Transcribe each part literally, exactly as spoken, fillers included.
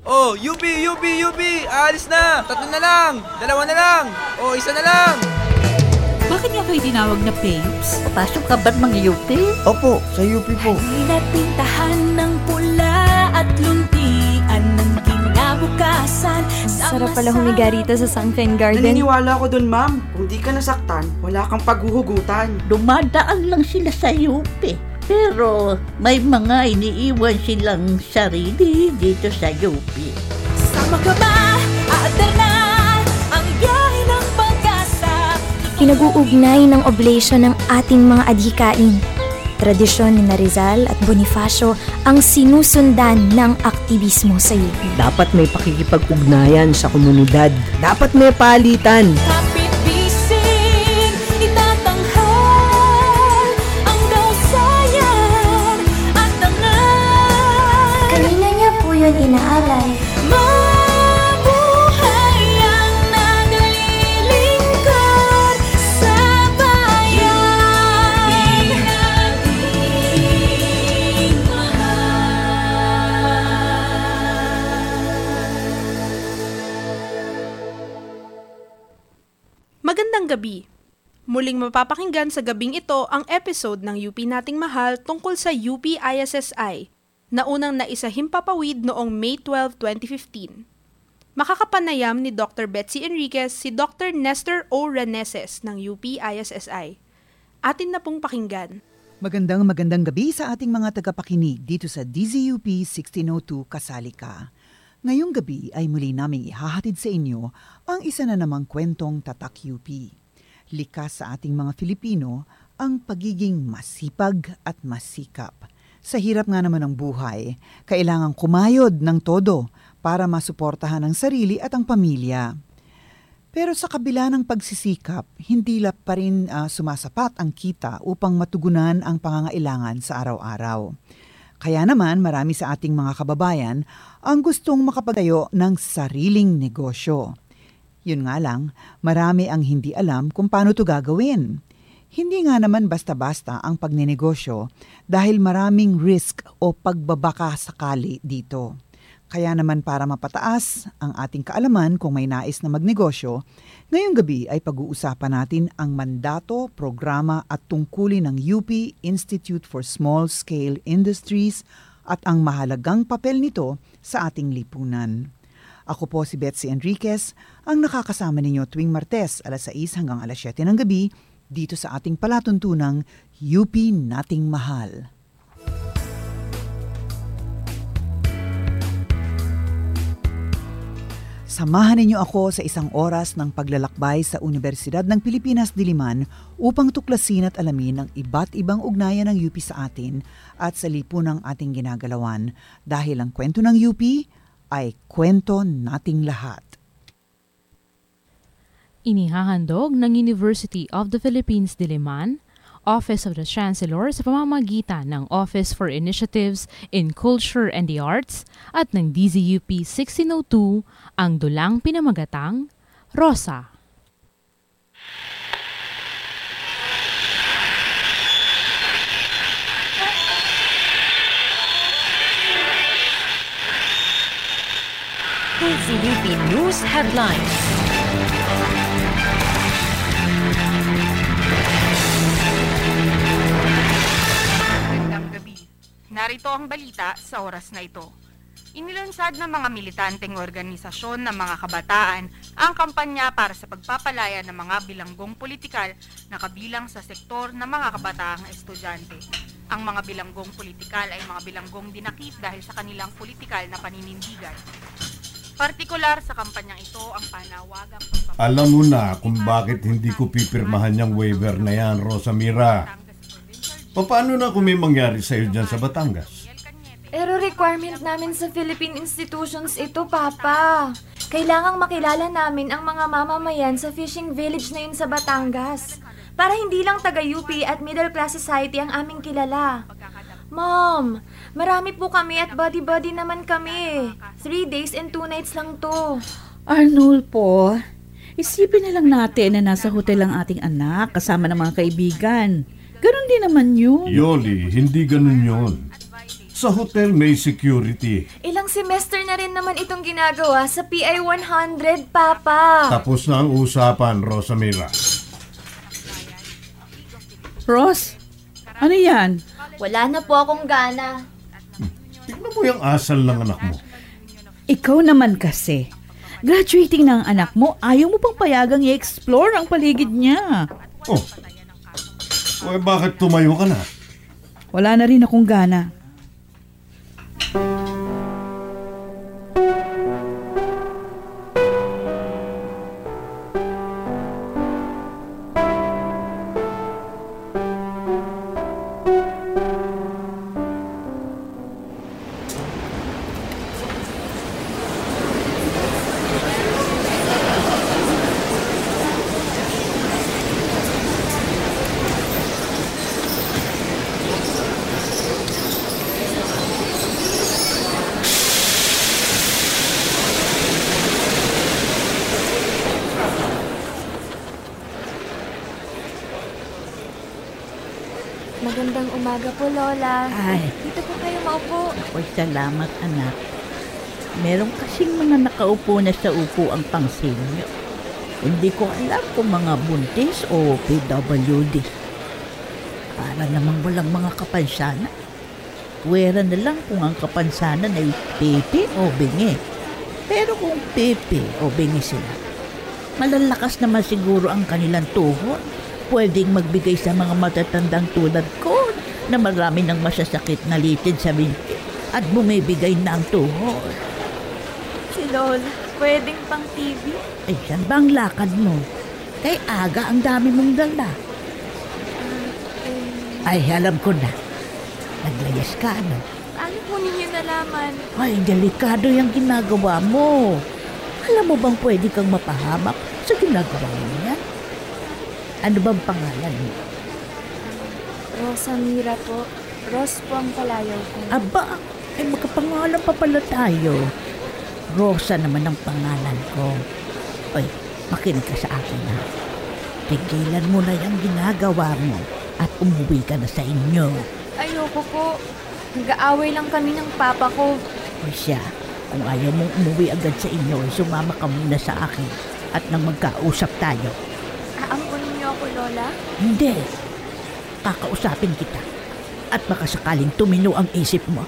Oh, U P, U P, U P! Aalis na! Tatlo na lang! Dalawa na lang! Oh, isa na lang! Bakit nga kayo tinawag na Papes? Papasok ka ba't mga U P? Opo, sa U P po. Halina't pintahan ng pula at luntian ng kinabukasan. Sarap pala humiga rito sa Sunshine Garden. Naniniwala ko dun, ma'am. Kung di ka nasaktan, wala kang paghuhugutan. Dumadaan lang sila sa U P. Pero may mga iniiwan silang sarili dito sa U P. Sama ka ba? Aadar na ang biyahe ng pag-asa. Pinag-uugnay ng oblation ng ating mga adhikain. Tradisyon ni Rizal at Bonifacio ang sinusundan ng aktivismo sa U P. Dapat may pakikipag-ugnayan sa komunidad. Dapat may palitan. Kapit bisig, itatanghal ang kausayan at dangal. Kanina niya po yun inaalay. Mabuhay ang naglilingkod sa bayan. Pinating Magandang gabi. Muling mapapakinggan sa gabing ito ang episode ng U P Nating Mahal tungkol sa U P I S S I na unang naisahimpapawid noong May twelfth, twenty fifteen. Makakapanayam ni Doctor Betsy Enriquez si Doctor Nestor O. Reneses ng U P I S S I. Atin na pong pakinggan. Magandang magandang gabi sa ating mga tagapakinig dito sa D Z U P sixteen oh two Kasali Ka. Ngayong gabi ay muli naming ihahatid sa inyo ang isa na namang kwentong tatak U P. Likas sa ating mga Filipino ang pagiging masipag at masikap. Sa hirap nga naman ng buhay, kailangang kumayod ng todo para masuportahan ang sarili at ang pamilya. Pero sa kabila ng pagsisikap, hindi la pa rin uh, sumasapat ang kita upang matugunan ang pangangailangan sa araw-araw. Kaya naman marami sa ating mga kababayan ang gustong makapagtayo ng sariling negosyo. Yun nga lang, marami ang hindi alam kung paano ito gagawin. Hindi nga naman basta-basta ang pagnenegosyo dahil maraming risk o pagbabaka sakali dito. Kaya naman para mapataas ang ating kaalaman kung may nais na magnegosyo, ngayong gabi ay pag-uusapan natin ang mandato, programa at tungkulin ng U P Institute for Small Scale Industries at ang mahalagang papel nito sa ating lipunan. Ako po si Betsy Enriquez, ang nakakasama ninyo tuwing Martes alas sais hanggang alas siyete ng gabi dito sa ating palatuntunang U P Nating Mahal. Samahan ninyo ako sa isang oras ng paglalakbay sa Universidad ng Pilipinas, Diliman upang tuklasin at alamin ang iba't ibang ugnayan ng U P sa atin at sa lipunang ating ginagalawan dahil ang kwento ng U P ay kwento nating lahat. Inihahandog ng University of the Philippines, Diliman, Office of the Chancellor sa pamamagitan ng Office for Initiatives in Culture and the Arts at ng D Z U P sixteen oh two ang dulang pinamagatang Rosa. D Z U P News Headlines. Narito ang balita sa oras na ito. Inilunsad ng mga militanteng organisasyon ng mga kabataan ang kampanya para sa pagpapalaya ng mga bilanggong politikal na kabilang sa sektor ng mga kabataang estudyante. Ang mga bilanggong politikal ay mga bilanggong dinakip dahil sa kanilang politikal na paninindigan. Partikular sa kampanyang ito ang panawagang pagpapalaya. Alam mo na kung bakit hindi ko pipirmahan yung waiver na yan, Rosamira. Paano na kung may mangyari sa'yo dyan sa Batangas? Pero requirement namin sa Philippine institutions ito, Papa. Kailangang makilala namin ang mga mamamayan sa fishing village na yun sa Batangas. Para hindi lang taga-U P at middle class society ang aming kilala. Mom, marami po kami at buddy-buddy naman kami. Three days and two nights lang to. Arnulfo, isipin na lang natin na nasa hotel ang ating anak kasama ng mga kaibigan. Ganon din naman yun. Yoli, hindi ganon yun. Sa hotel may security. Ilang semester na rin naman itong ginagawa sa P I one hundred, Papa. Tapos na ang usapan, Rosamira. Ross, ano yan? Wala na po akong gana. Tignan mo yung asal ng anak mo. Ikaw naman kasi. Graduating na ang anak mo, ayaw mo pang payagang i-explore ang paligid niya. Oh, o bakit tumayo ka na? Wala na rin akong gana. Magandang umaga po, Lola. Ay. Dito po kayo maupo. Ako'y salamat, anak. Meron kasing mga nakaupo na sa upuang pangsinyo. Hindi ko alam kung mga buntis o P W D. Para namang walang mga kapansanan. Puwera na lang kung ang kapansanan ay pipi o bingi. Pero kung pipi o bingi sila, malalakas naman siguro ang kanilang tuhod. Pwedeng magbigay sa mga matatandang tulad ko na marami ng masasakit na litid sa binti at bumibigay na ang tuhod. Si Lola, pwedeng pang T V? Eh, saan ba ang lakad mo? Kay aga ang dami mong dala. Ay, alam ko na. Naglayas ka, ano? Ano po ninyo nalaman? Ay, delikado yung ginagawa mo. Alam mo bang pwede kang mapahamak sa ginagawa mo yan? Ano bang pangalan mo? Rosamira po. Ros po ang palayaw ko. Aba, ay magkapangalan pa pala tayo. Rosa naman ang pangalan ko. Oy, makinig ka sa akin ha. Tigilan mo na yung ginagawa mo at umuwi ka na sa inyo. Ayoko po. Nag-aaway lang kami ng papa ko. O siya, kung ayaw mong umuwi agad sa inyo, sumama ka muna sa akin at nang magkausap tayo. Aampunin niyo ako, Lola? Hindi. Kakausapin kita. At baka sakaling tumino ang isip mo.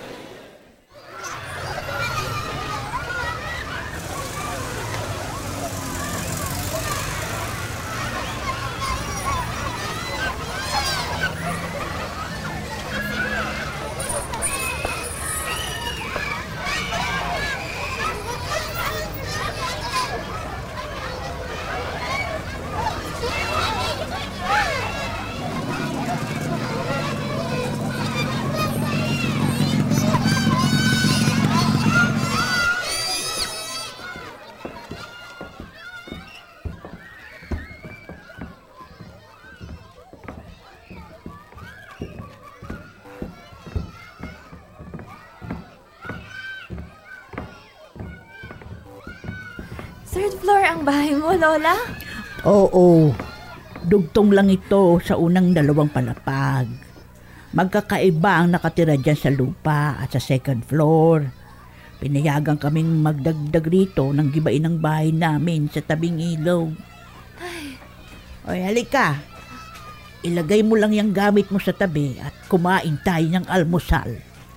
Third floor ang bahay mo, Lola? Oo. Dugtong lang ito sa unang dalawang palapag. Magkakaiba ang nakatira dyan sa lupa at sa second floor. Pinayagan kaming magdagdag rito ng gibain ng bahay namin sa tabing ilog. Ay. Oy, halika. Ilagay mo lang yung gamit mo sa tabi at kumain tayo ng almusal.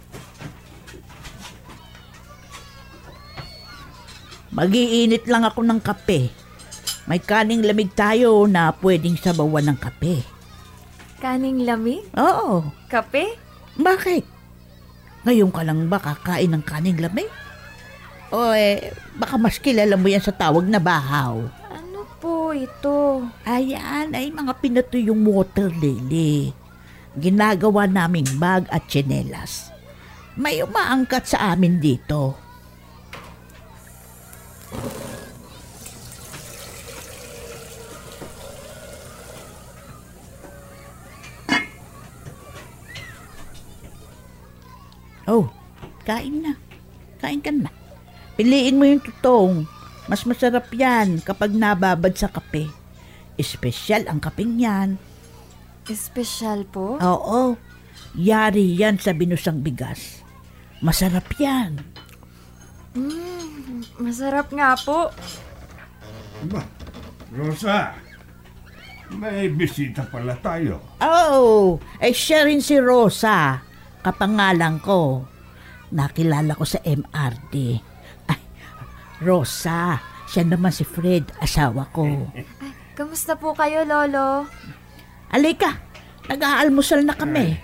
Mag-iinit lang ako ng kape. May kaning lamig tayo na pwedeng sabawan ng kape. Kaning lamig? Oo. Kape? Bakit? Ngayon ka lang ba kakain ng kaning lamig? O eh, baka mas kilala mo yan sa tawag na bahaw. Ano po ito? Ayan, ay mga pinatuyong water lily. Ginagawa naming bag at tsinelas. May umaangkat sa amin dito. Oh, kain na. Kain ka na. Piliin mo yung tutong. Mas masarap yan kapag nababad sa kape. Espesyal ang kapeng yan. Espesyal po? Oo. Yari yan sa binusang bigas. Masarap yan. Mm, masarap nga po. Ba, Rosa, may bisita pala tayo. Oh, eh siya rin si Rosa. Kapangalan ko. Nakilala ko sa M R D. Ay, Rosa, siya naman si Fred, asawa ko. Ay, kamusta po kayo, Lolo? Alika, nag-aalmusal na kami.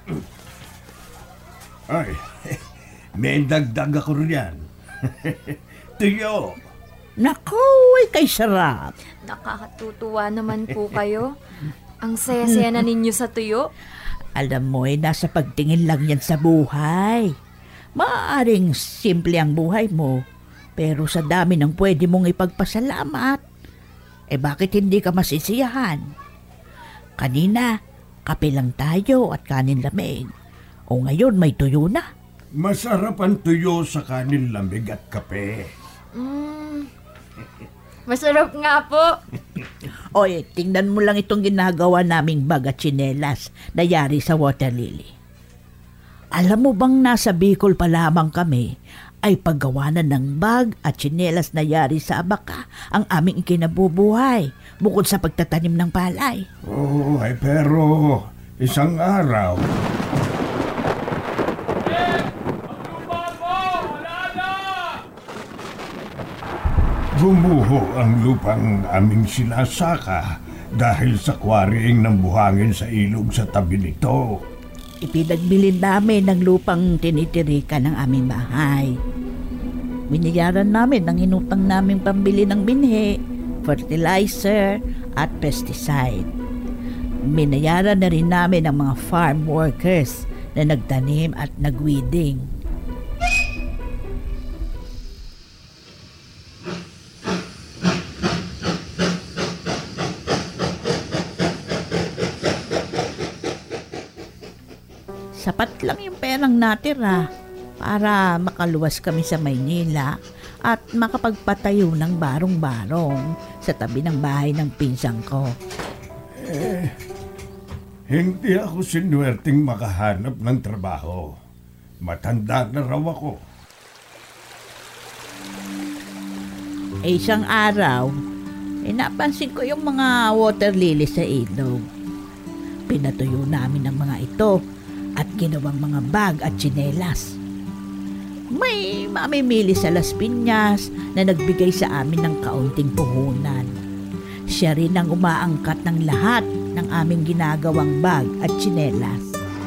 Ay, may dagdag ako riyan. Tuyo. Naku, ay kay sarap. Nakakatutuwa naman po kayo. Ang saya-saya na ninyo sa tuyo. Alam mo eh, nasa pagtingin lang yan sa buhay. Maaaring simple ang buhay mo, pero sa dami ng pwede mong ipagpasalamat, eh bakit hindi ka masisiyahan? Kanina, kape lang tayo at kanin lamig. O ngayon may tuyo na. Masarap ang tuyo sa kanin lamig at kape. Mm, masarap nga po. Oy, tingnan mo lang itong ginagawa naming bag at tsinelas na yari sa Water Lily. Alam mo bang nasa Bicol pa lamang kami ay paggawanan ng bag at tsinelas na yari sa Abaca ang aming ikinabubuhay bukod sa pagtatanim ng palay. Oh, ay pero isang araw. Gumuho ang lupang aming sinasaka dahil sa quarrying ng buhangin sa ilog sa tabi nito. Ipinagbilin namin ng lupang tinitirikan ng aming bahay. Binayaran namin ang inutang naming pambili ng binhi, fertilizer at pesticide. Binayaran na rin namin ang mga farm workers na nagtanim at nagweeding. Sapat lang yung perang natira para makaluwas kami sa Maynila at makapagpatayo ng barong-barong sa tabi ng bahay ng pinsang ko. Eh, hindi ako sinuwerteng makahanap ng trabaho. Matanda na raw ako. Eh, isang araw, eh, napansin ko yung mga water lily sa ilog. Pinatuyo namin ang mga ito at ginawang mga bag at tsinelas. May mamimili sa Las Piñas na nagbigay sa amin ng kaunting puhunan. Siya rin ang umaangkat ng lahat ng aming ginagawang bag at tsinelas.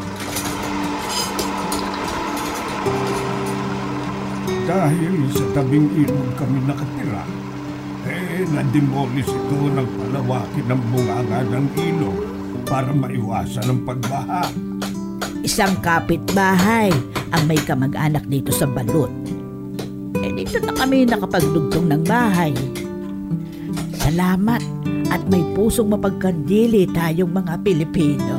Dahil sa tabing ilog kami nakatira, eh nademolish ito ng palawakin ng bunganga ng ilog para maiwasan ang pagbaha. Isang kapitbahay ang may kamag-anak dito sa Balut. Eh dito na kami nakapagdugtong ng bahay. Salamat at may pusong mapagkandili tayong mga Pilipino.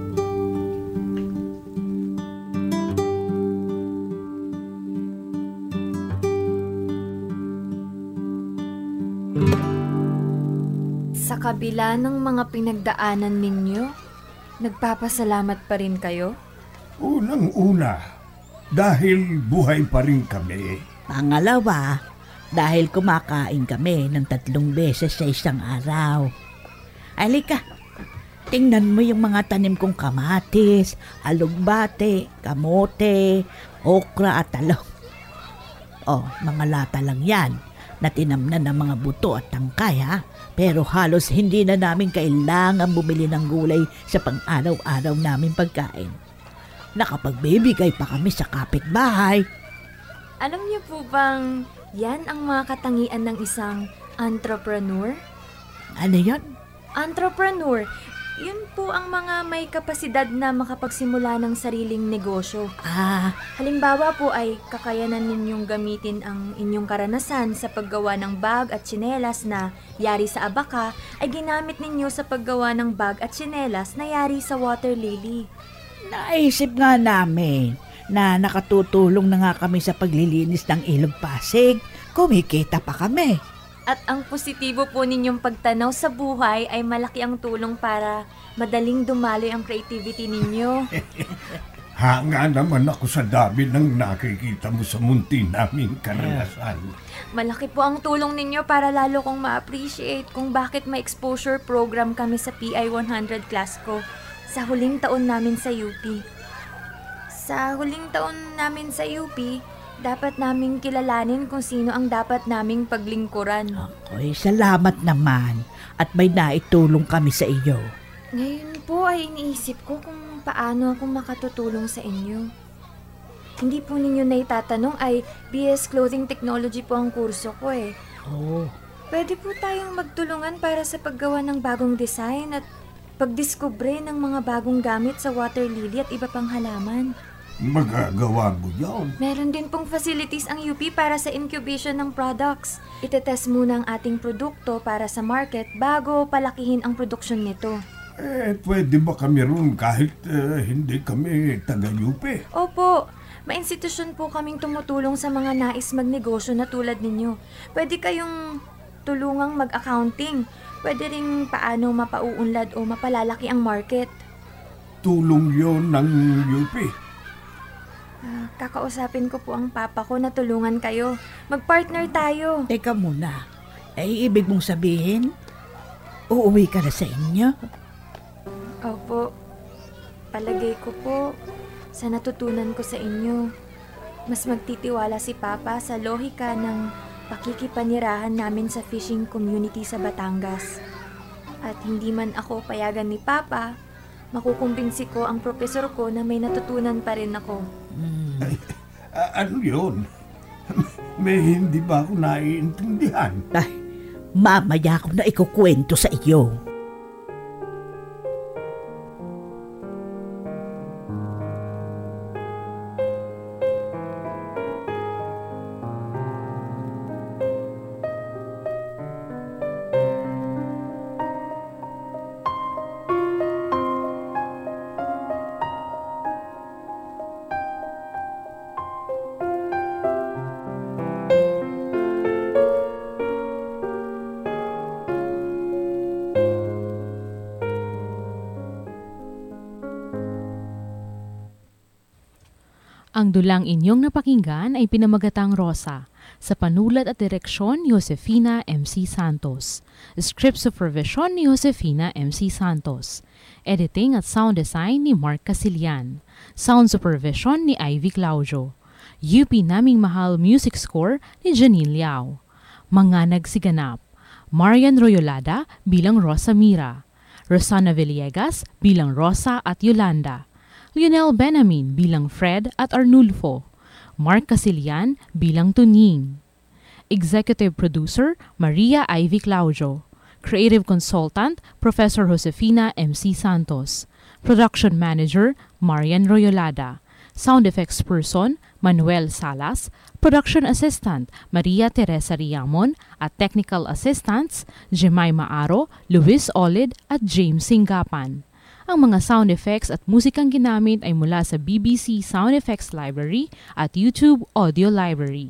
Sa kabila ng mga pinagdaanan ninyo, nagpapasalamat pa rin kayo? Unang-una, dahil buhay pa rin kami. Pangalawa, dahil kumakain kami ng tatlong beses sa isang araw. Alika, tingnan mo yung mga tanim kong kamatis, alugbate, kamote, okra at talong. Oh, mga lata lang yan na tinamnan ng mga buto at tangkay ha. Pero halos hindi na namin kailangan bumili ng gulay sa pang-araw-araw namin pagkain. Nakapagbibigay pa kami sa kapitbahay. Alam niyo po bang yan ang mga katangian ng isang entrepreneur? Ano yan? Entrepreneur, yun po ang mga may kapasidad na makapagsimula ng sariling negosyo. Ah. Halimbawa po ay kakayanan ninyong gamitin ang inyong karanasan sa paggawa ng bag at tsinelas na yari sa Abaca ay ginamit ninyo sa paggawa ng bag at tsinelas na yari sa Water Lily. Naisip nga namin na nakatutulong na nga kami sa paglilinis ng Ilog Pasig. Kumikita pa kami. At ang positibo po ninyong pagtanaw sa buhay ay malaki ang tulong para madaling dumaloy ang creativity ninyo. Hanga naman ako sa dami ng nakikita mo sa munti naming karanasan. Malaki po ang tulong ninyo para lalo kong ma-appreciate kung bakit may exposure program kami sa P I one hundred class ko sa huling taon namin sa U P. Sa huling taon namin sa U P, dapat naming kilalanin kung sino ang dapat naming paglingkuran. Oy, salamat naman at may naitulong kami sa iyo. Ngayon po ay iniisip ko kung paano ako makatutulong sa inyo. Hindi po ninyo na itatanong ay B S Clothing Technology po ang kurso ko eh. Oh. Pwede po tayong magtulungan para sa paggawa ng bagong design at pagdiskubre ng mga bagong gamit sa water lily at iba pang halaman. Magagawa mo yan. Meron din pong facilities ang U P para sa incubation ng products. Itetest muna ang ating produkto para sa market bago palakihin ang produksyon nito. Eh, pwede ba kami ron kahit uh, hindi kami taga-U P? Opo, may institusyon po kaming tumutulong sa mga nais magnegosyo na tulad ninyo. Pwede kayong tulungang mag-accounting. Pwede rin paano mapauunlad o mapalalaki ang market. Tulong yon ng U P? Uh, kakausapin ko po ang papa ko na tulungan kayo. Mag-partner tayo. Teka muna, ay ibig mong sabihin, uuwi ka na sa inyo? Opo, palagay ko po sa natutunan ko sa inyo. Mas magtitiwala si Papa sa lohika ng pakikipanirahan namin sa fishing community sa Batangas. At hindi man ako payagan ni Papa, makukumbinsi ko ang profesor ko na may natutunan pa rin ako. Hmm. Ay, uh, ano yun? May hindi ba ako naiintindihan? Ay, mamaya ko na ikukwento sa iyo. Ang dulang inyong napakinggan ay Pinamagatang Rosa, sa panulat at direksyon ni Josefina M C Santos. Script supervision ni Josefina M C Santos. Editing at sound design ni Mark Casilian. Sound supervision ni Ivy Claudio. U P Naming Mahal music score ni Janine Liao. Mga nagsiganap: Marian Royolada bilang Rosa Mira, Rosana Villegas bilang Rosa at Yolanda, Lionel Benamin bilang Fred at Arnulfo, Mark Casilian bilang Tuning. Executive Producer, Maria Ivy Claudio. Creative Consultant, Professor Josefina M C Santos. Production Manager, Marian Royolada. Sound Effects Person, Manuel Salas. Production Assistant, Maria Teresa Riamon. At Technical Assistants, Jemima Aro, Luis Olid at James Singapan. Ang mga sound effects at musikang ginamit ay mula sa B B C Sound Effects Library at YouTube Audio Library.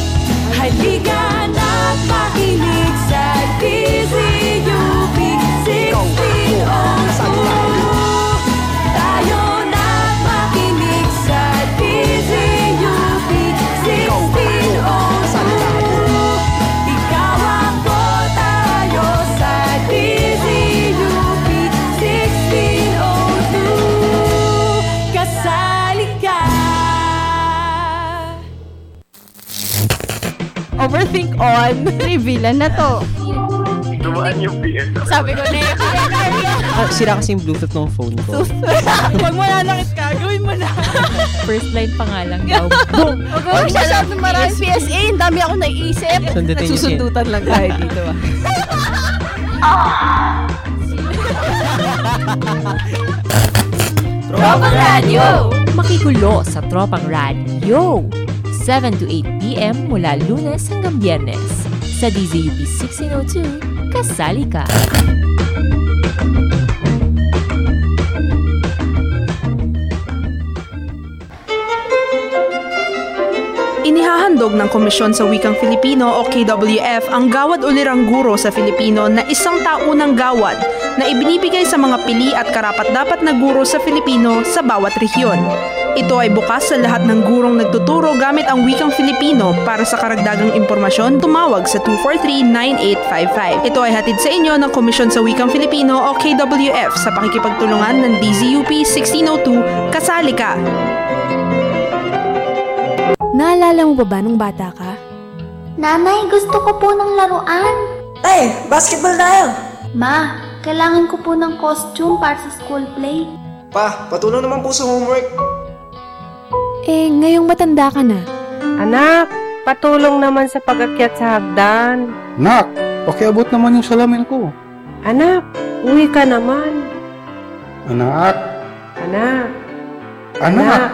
Halika na't makinig sa D Z U P sixteen oh two. Tayo na't makinig sa D Z U P sixteen oh two. Ikaw ako, tayo sa D Z U P sixteen oh two. Kasali ka. Overthink on. Revealan na to. Dumaan yung P S. Sabi ko na Ah, sira kasi yung Bluetooth ng phone ko. Huwag mo na nakit ka. Gawin mo na. First line pa nga lang daw. Boom! Huwag mo masyadong maraming P S A. Ang dami ako naisip. Sundutin niyo siya. Nagsusundutan lang tayo dito ah. Tropang Radio! Makigulo sa Tropang Radio! seven to eight p.m. mula Lunes hanggang Biyernes. Sa D Z U P sixteen oh two, kasali ka! Inihahandog ng Komisyon sa Wikang Filipino o K W F ang Gawad Ulirang Guro sa Filipino na isang taunang gawad na ibinibigay sa mga pili at karapat-dapat na guro sa Filipino sa bawat rehiyon. Ito ay bukas sa lahat ng gurong nagtuturo gamit ang Wikang Filipino. Para sa karagdagang impormasyon, tumawag sa two four three, nine eight five five. Ito ay hatid sa inyo ng Komisyon sa Wikang Filipino o K W F sa pakikipagtulungan ng D Z U P sixteen oh two, Kasali Ka! Naalala mo ba ba nung bata ka? Nanay, gusto ko po ng laruan. Ay, basketball tayo. Ma, kailangan ko po ng costume para sa school play. Pa, patulong naman po sa homework. Eh, ngayong matanda ka na. Anak, patulong naman sa pag-akyat sa hagdan. Nak, pakiabot naman yung salamin ko. Anak, uwi ka naman. Anak. Anak. Anak. Anak.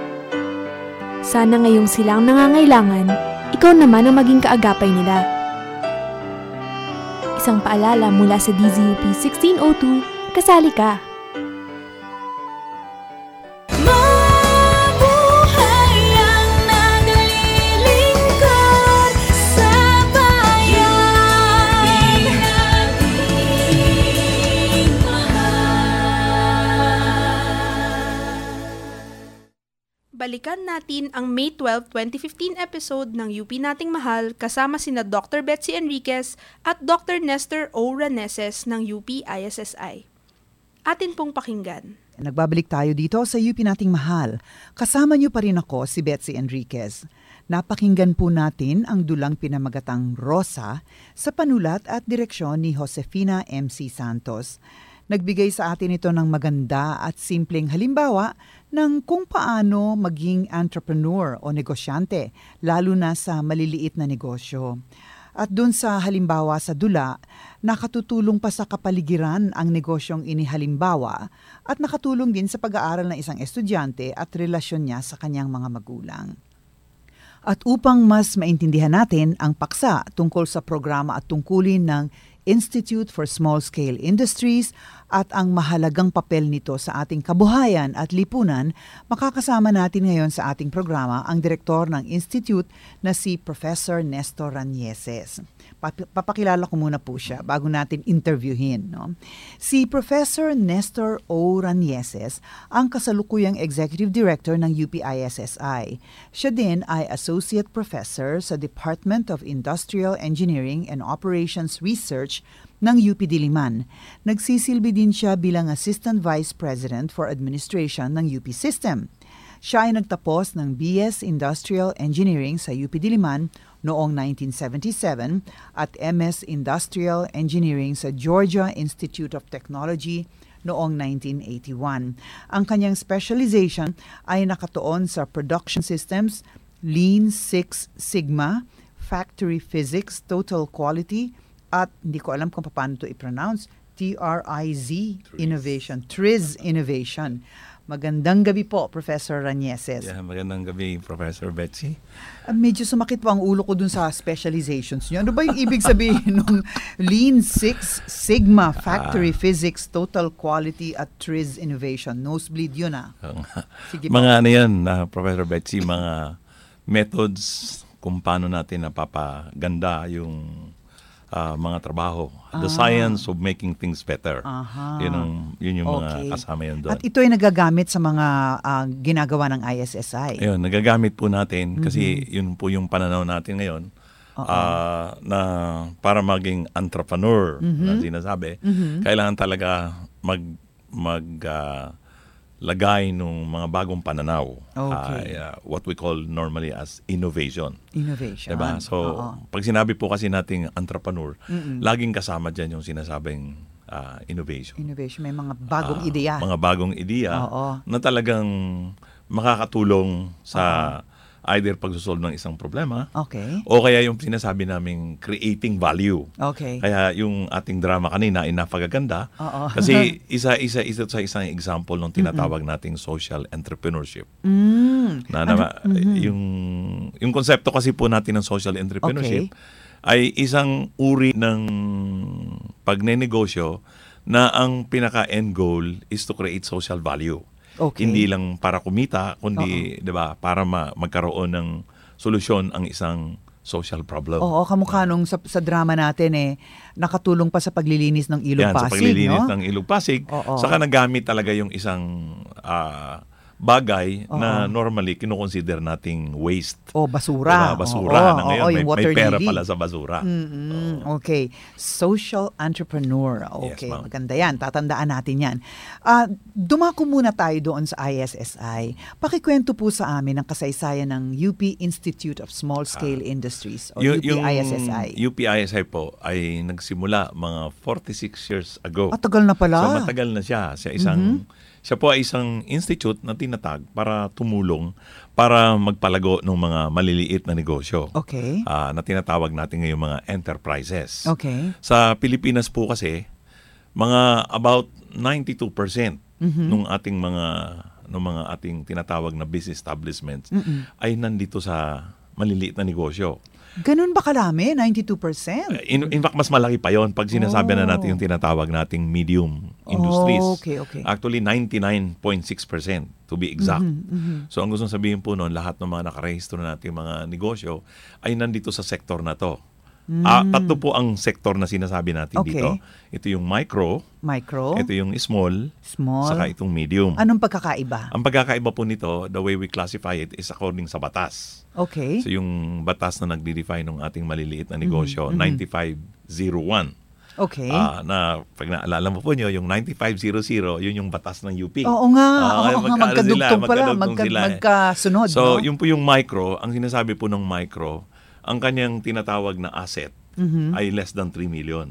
Sana ngayong sila ang nangangailangan, ikaw naman ang maging kaagapay nila. Isang paalala mula sa D Z U P sixteen oh two, Kasali Ka! Mabuhay ang naglilingkod sa bayan, nating Balikan natin ang May twelfth, twenty fifteen episode ng U P Nating Mahal kasama sina Doctor Betsy Enriquez at Doctor Nestor O. Raneses ng U P I S S I. Atin pong pakinggan. Nagbabalik tayo dito sa U P Nating Mahal. Kasama niyo pa rin ako, si Betsy Enriquez. Napakinggan po natin ang dulang pinamagatang Rosa sa panulat at direksyon ni Josefina M C Santos. Nagbigay sa atin ito ng maganda at simpleng halimbawa ng kung paano maging entrepreneur o negosyante, lalo na sa maliliit na negosyo. At dun sa halimbawa sa dula, nakatutulong pa sa kapaligiran ang negosyong inihalimbawa at nakatulong din sa pag-aaral ng isang estudyante at relasyon niya sa kanyang mga magulang. At upang mas maintindihan natin ang paksa tungkol sa programa at tungkulin ng Institute for Small-Scale Industries at ang mahalagang papel nito sa ating kabuhayan at lipunan, makakasama natin ngayon sa ating programa ang direktor ng Institute na si Professor Nestor Raneses. Papakilala ko muna po siya bago natin interviewin. No? Si Professor Nestor O. Raneses ang kasalukuyang Executive Director ng U P I S S I. Siya din ay Associate Professor sa Department of Industrial Engineering and Operations Research ng U P Diliman. Nagsisilbi din siya bilang Assistant Vice President for Administration ng U P System. Siya ay nagtapos ng B S Industrial Engineering sa U P Diliman noong nineteen seventy-seven at M S Industrial Engineering sa Georgia Institute of Technology noong nineteen eighty-one. Ang kanyang specialization ay nakatuon sa Production Systems, Lean Six Sigma, Factory Physics, Total Quality, at hindi ko alam kung paano ito i-pronounce, T R I Z Innovation, T R I Z Innovation. Magandang gabi po, Professor Raneses. Yeah, magandang gabi, Professor Betsy. Uh, medyo sumakit po ang ulo ko dun sa specializations niyo. Ano ba yung ibig sabihin ng Lean Six Sigma, Factory uh, Physics, Total Quality at T R I Z Innovation? Nosebleed yun ah. Sige mga po. ano yan, uh, Professor Betsy, mga methods kung paano natin napapaganda yung uh, mga trabaho. The ah. science of making things better. Aha. Yun, ang, yun yung okay. mga kasama yun doon. At ito ay nagagamit sa mga uh, ginagawa ng I S S I. Ayun, nagagamit po natin mm-hmm. kasi yun po yung pananaw natin ngayon uh, na para maging entrepreneur mm-hmm. na sinasabi, mm-hmm. kailangan talaga mag, mag uh, lagay ng mga bagong pananaw. Okay. Uh, uh, what we call normally as innovation. Innovation. Diba? So, uh-huh. pag sinabi po kasi nating entrepreneur, mm-mm. laging kasama dyan yung sinasabing uh, innovation. Innovation. May mga bagong uh, ideya. Mga bagong ideya uh-huh. na talagang makakatulong sa uh-huh. either pagsusolve ng isang problema okay. o kaya yung sinasabi naming creating value. Okay. Kaya yung ating drama kanina ay napakaganda Uh-oh. kasi isa-isa isa sa isang example ng tinatawag mm-hmm. nating social entrepreneurship. Mm. Na, na ano? mm-hmm. yung yung konsepto kasi po natin ng social entrepreneurship okay. ay isang uri ng pagnenegosyo na ang pinaka-end goal is to create social value. Okay. Hindi lang para kumita, kundi 'di ba, para ma- magkaroon ng solusyon ang isang social problem. Oo, kamukha nung sa, sa drama natin eh, nakatulong pa sa paglilinis ng Ilog Yan, Pasig, sa paglilinis no? ng Ilog Pasig. Oo. Saka nagamit talaga yung isang ah, bagay Oo. na normally kinukonsider nating waste. O basura. Diba? Basura Oo, na ngayon. oo, may, yung water may pera lily. pala sa basura. Mm-mm. Okay. Social entrepreneur. Okay, Yes, ma'am. maganda yan. Tatandaan natin yan. Ah, dumako muna tayo doon sa I S S I. Pakikwento po sa amin ang kasaysayan ng U P Institute of Small Scale Industries o Y- U P I S S I. U P I S I po ay nagsimula mga forty-six years ago. Ah, tagal na pala. So matagal na siya. Siya isang Mhm. siya po ay isang institute na tinatag para tumulong para magpalago ng mga maliliit na negosyo. Okay. Ah, na tinatawag natin ngayong mga enterprises. Okay. Sa Pilipinas po kasi mga about ninety-two percent Mhm. nung ating mga nung mga ating tinatawag na business establishments Mm-mm. ay nandito sa maliliit na negosyo. Ganun ba karami? ninety-two percent? In, in fact, mas malaki pa yon pag sinasabi na Oh. natin yung tinatawag nating medium industries. Oh, okay, okay. Actually, ninety-nine point six percent to be exact. Mhm, mhm. So, ang gusto sabihin po noon, lahat ng mga nakarehistro nating mga negosyo ay nandito sa sektor na to. Mm. Ah, tatlo po ang sektor na sinasabi natin Okay. dito. Ito yung micro, Micro? ito yung small, Small? saka itong medium. Anong pagkakaiba? Ang pagkakaiba po nito, the way we classify it is according sa batas. Okay. So yung batas na nagde-define ng ating maliliit na negosyo, Mhm, mhm. ninety-five oh one. Okay. Ah, na pag naalala mo po nyo, yung ninety-five hundred, yun yung batas ng U P. Oo nga, Ah, oo kaya nga, magkaano magkadugtong sila, pala, magkadugtong magka- sila eh. magkasunod, So, no? yung po yung micro, ang sinasabi po ng micro, ang kanyang tinatawag na asset Mhm. ay less than three million.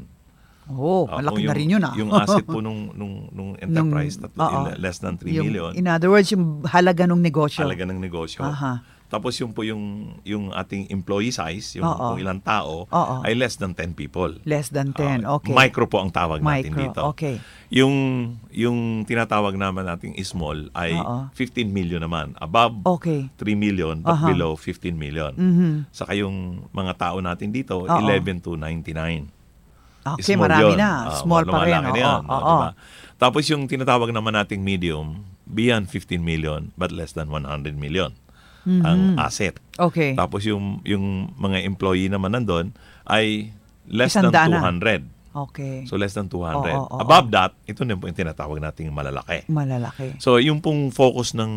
Oh, Ah, malaki kung na rin yun ah. Yung asset po nung, nung, nung enterprise, Nung- tatlo- oo. less than three Yung- million. In other words, yung halaga ng negosyo. Halaga ng negosyo. Aha. Tapos yung po yung yung ating employee size, yung Oo. kung ilang tao, Oo. ay less than ten people. Less than ten, Ah, okay. Micro po ang tawag natin Micro, dito. okay. Yung yung tinatawag naman nating small ay Oo. fifteen million naman. Above Okay. three million but Aha. below fifteen million. Mhm. Saka yung mga tao natin dito, Oo. eleven to ninety-nine. Okay, Small marami yun. na. Ah, Small pa rin. lumalaki na Oo, yan, oo. oh, diba? Tapos yung tinatawag naman nating medium, beyond fifteen million but less than one hundred million Mhm. ang asset. Okay. Tapos yung yung mga employee naman nandun ay less Isang than daan na. two hundred. Okay. So less than two hundred. Oo, oo, oo. Above that, ito na po yung tinatawag nating malalaki. Malalaki. So yung pong focus ng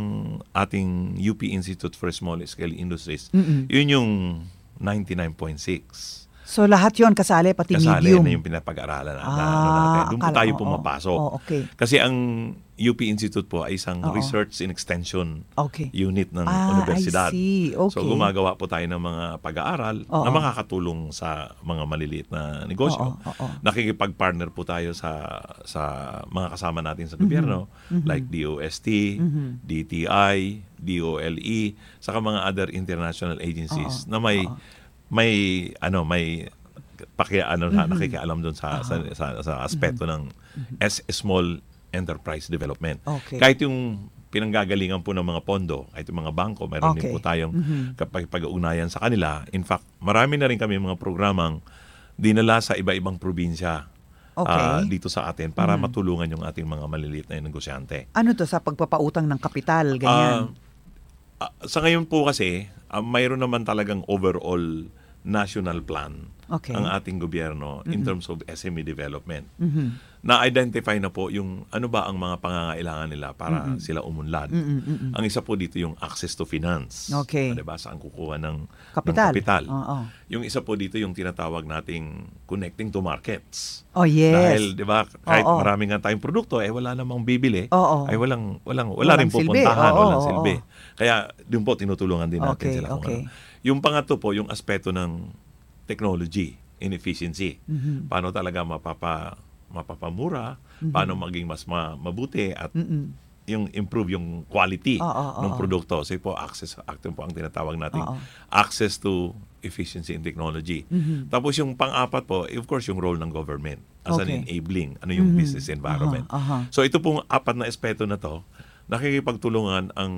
ating U P Institute for Small Scale Industries, Mm-mm. yun yung ninety-nine point six. So lahat yon kasali, pati Kasali medium. na yung pinapag-aralan na, Ah, na ano natin. Doon po akala- tayo oo, pumapasok. oo, okay. Kasi ang U P Institute po ay isang Oo. research and extension Okay. unit ng Ah, universidad. I see. Okay. So gumagawa po tayo ng mga pag-aaral Oo. na makakatulong sa mga maliliit na negosyo. Oo, oo. Nakikipag-partner po tayo sa sa mga kasama natin sa gobyerno Mhm. like D O S T, Mhm. D T I, D O L E, saka mga other international agencies Oo, na may may ano may paki ano na Mhm. nakikialam doon sa, sa sa sa aspeto ng S small enterprise development. Okay. Kahit yung pinanggagalingan po ng mga pondo, kahit yung mga bangko, mayroon din Okay. po tayong Mhm. kapag pag-ugnayan sa kanila. In fact, marami na rin kami mga programang dinala sa iba-ibang probinsya Okay. ah, dito sa atin para Mhm. matulungan yung ating mga maliliit na negosyante. Ano to, sa pagpapautang ng kapital, ganyan? Ah, ah, sa ngayon po kasi, ah, mayroon naman talagang overall national plan Okay. ang ating gobyerno in Mhm. terms of S M E development. Mhm. Na-identify na po yung ano ba ang mga pangangailangan nila para Mhm. sila umunlad. Mhm, mhm. Ang isa po dito yung access to finance. Okay. O, diba? Saan kukuha ng Kapital. ng kapital. Oo. Yung isa po dito yung tinatawag nating connecting to markets. Oh, yes. Dahil, di ba, kahit Oo. marami nga tayong produkto, eh wala namang bibili. Oo. Ay walang, walang, wala Walang rin silbi. pupuntahan, Oo, walang oo, silbi. oo. Kaya, doon po, tinutulungan din natin Okay, sila kung okay. ano. Yung pangatlo po, yung aspeto ng technology and efficiency. Mhm. Paano talaga mapapa, mapapamura, Mhm. paano maging mas ma, mabuti at Mm-mm. yung improve yung quality Oo, oo, ng oo. produkto. So po, access, active po ang tinatawag nating Oo. access to efficiency and technology. Mhm. Tapos yung pang-apat po, of course, yung role ng government as Okay. an enabling, ano yung Mhm. business environment. Aha, aha. So ito pong apat na espeto na to, nakikipagtulungan ang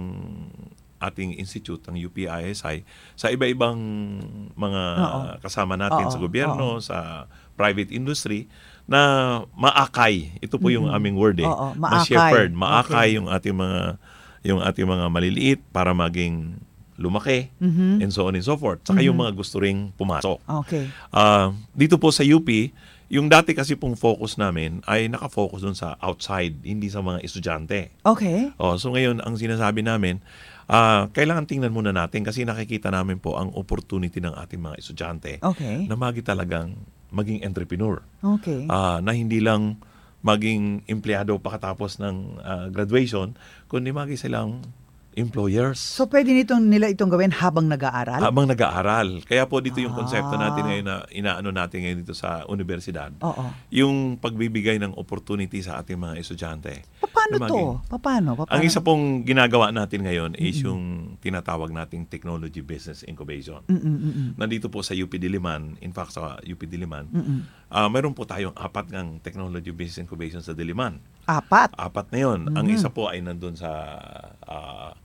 ating institute, ang U P I S I, sa iba-ibang mga Oo. kasama natin Oo, sa gobyerno, oo. sa private industry, na maakay. Ito po yung Mhm. aming word eh. Oo, maakay. Ma-shepherd, maakay Okay. yung ating mga yung ating mga maliliit para maging lumaki, Mhm. and so on and so forth. Saka yung Mhm. mga gusto ring pumasok. Okay. Ah, dito po sa U P, yung dati kasi pong focus namin ay nakafocus dun sa outside, hindi sa mga estudyante. Okay. Oh, so ngayon, ang sinasabi namin, ah, kailangan tingnan muna natin kasi nakikita namin po ang opportunity ng ating mga estudyante Okay. na magi talagang maging entrepreneur. Okay. Ah, na hindi lang maging empleyado pagkatapos ng ah, graduation, kundi magi silang employers. So pwede nitong nila itong gawin habang nag-aaral? Habang nag-aaral. Kaya po dito yung Ah. konsepto natin ngayon na inaano natin ngayon dito sa universidad. Oo. Yung pagbibigay ng opportunity sa ating mga estudyante. Paano na to? maging- Paano? Paano? Ang isa pong ginagawa natin ngayon is yung tinatawag nating Technology Business Incubation. Mm-mm-mm. Nandito po sa U P Diliman, in fact sa U P Diliman, Mm-mm. ah meron po tayong apat ng Technology Business Incubation sa Diliman. Apat? Apat na yun. Ang Mhm. isa po ay nandun sa ah,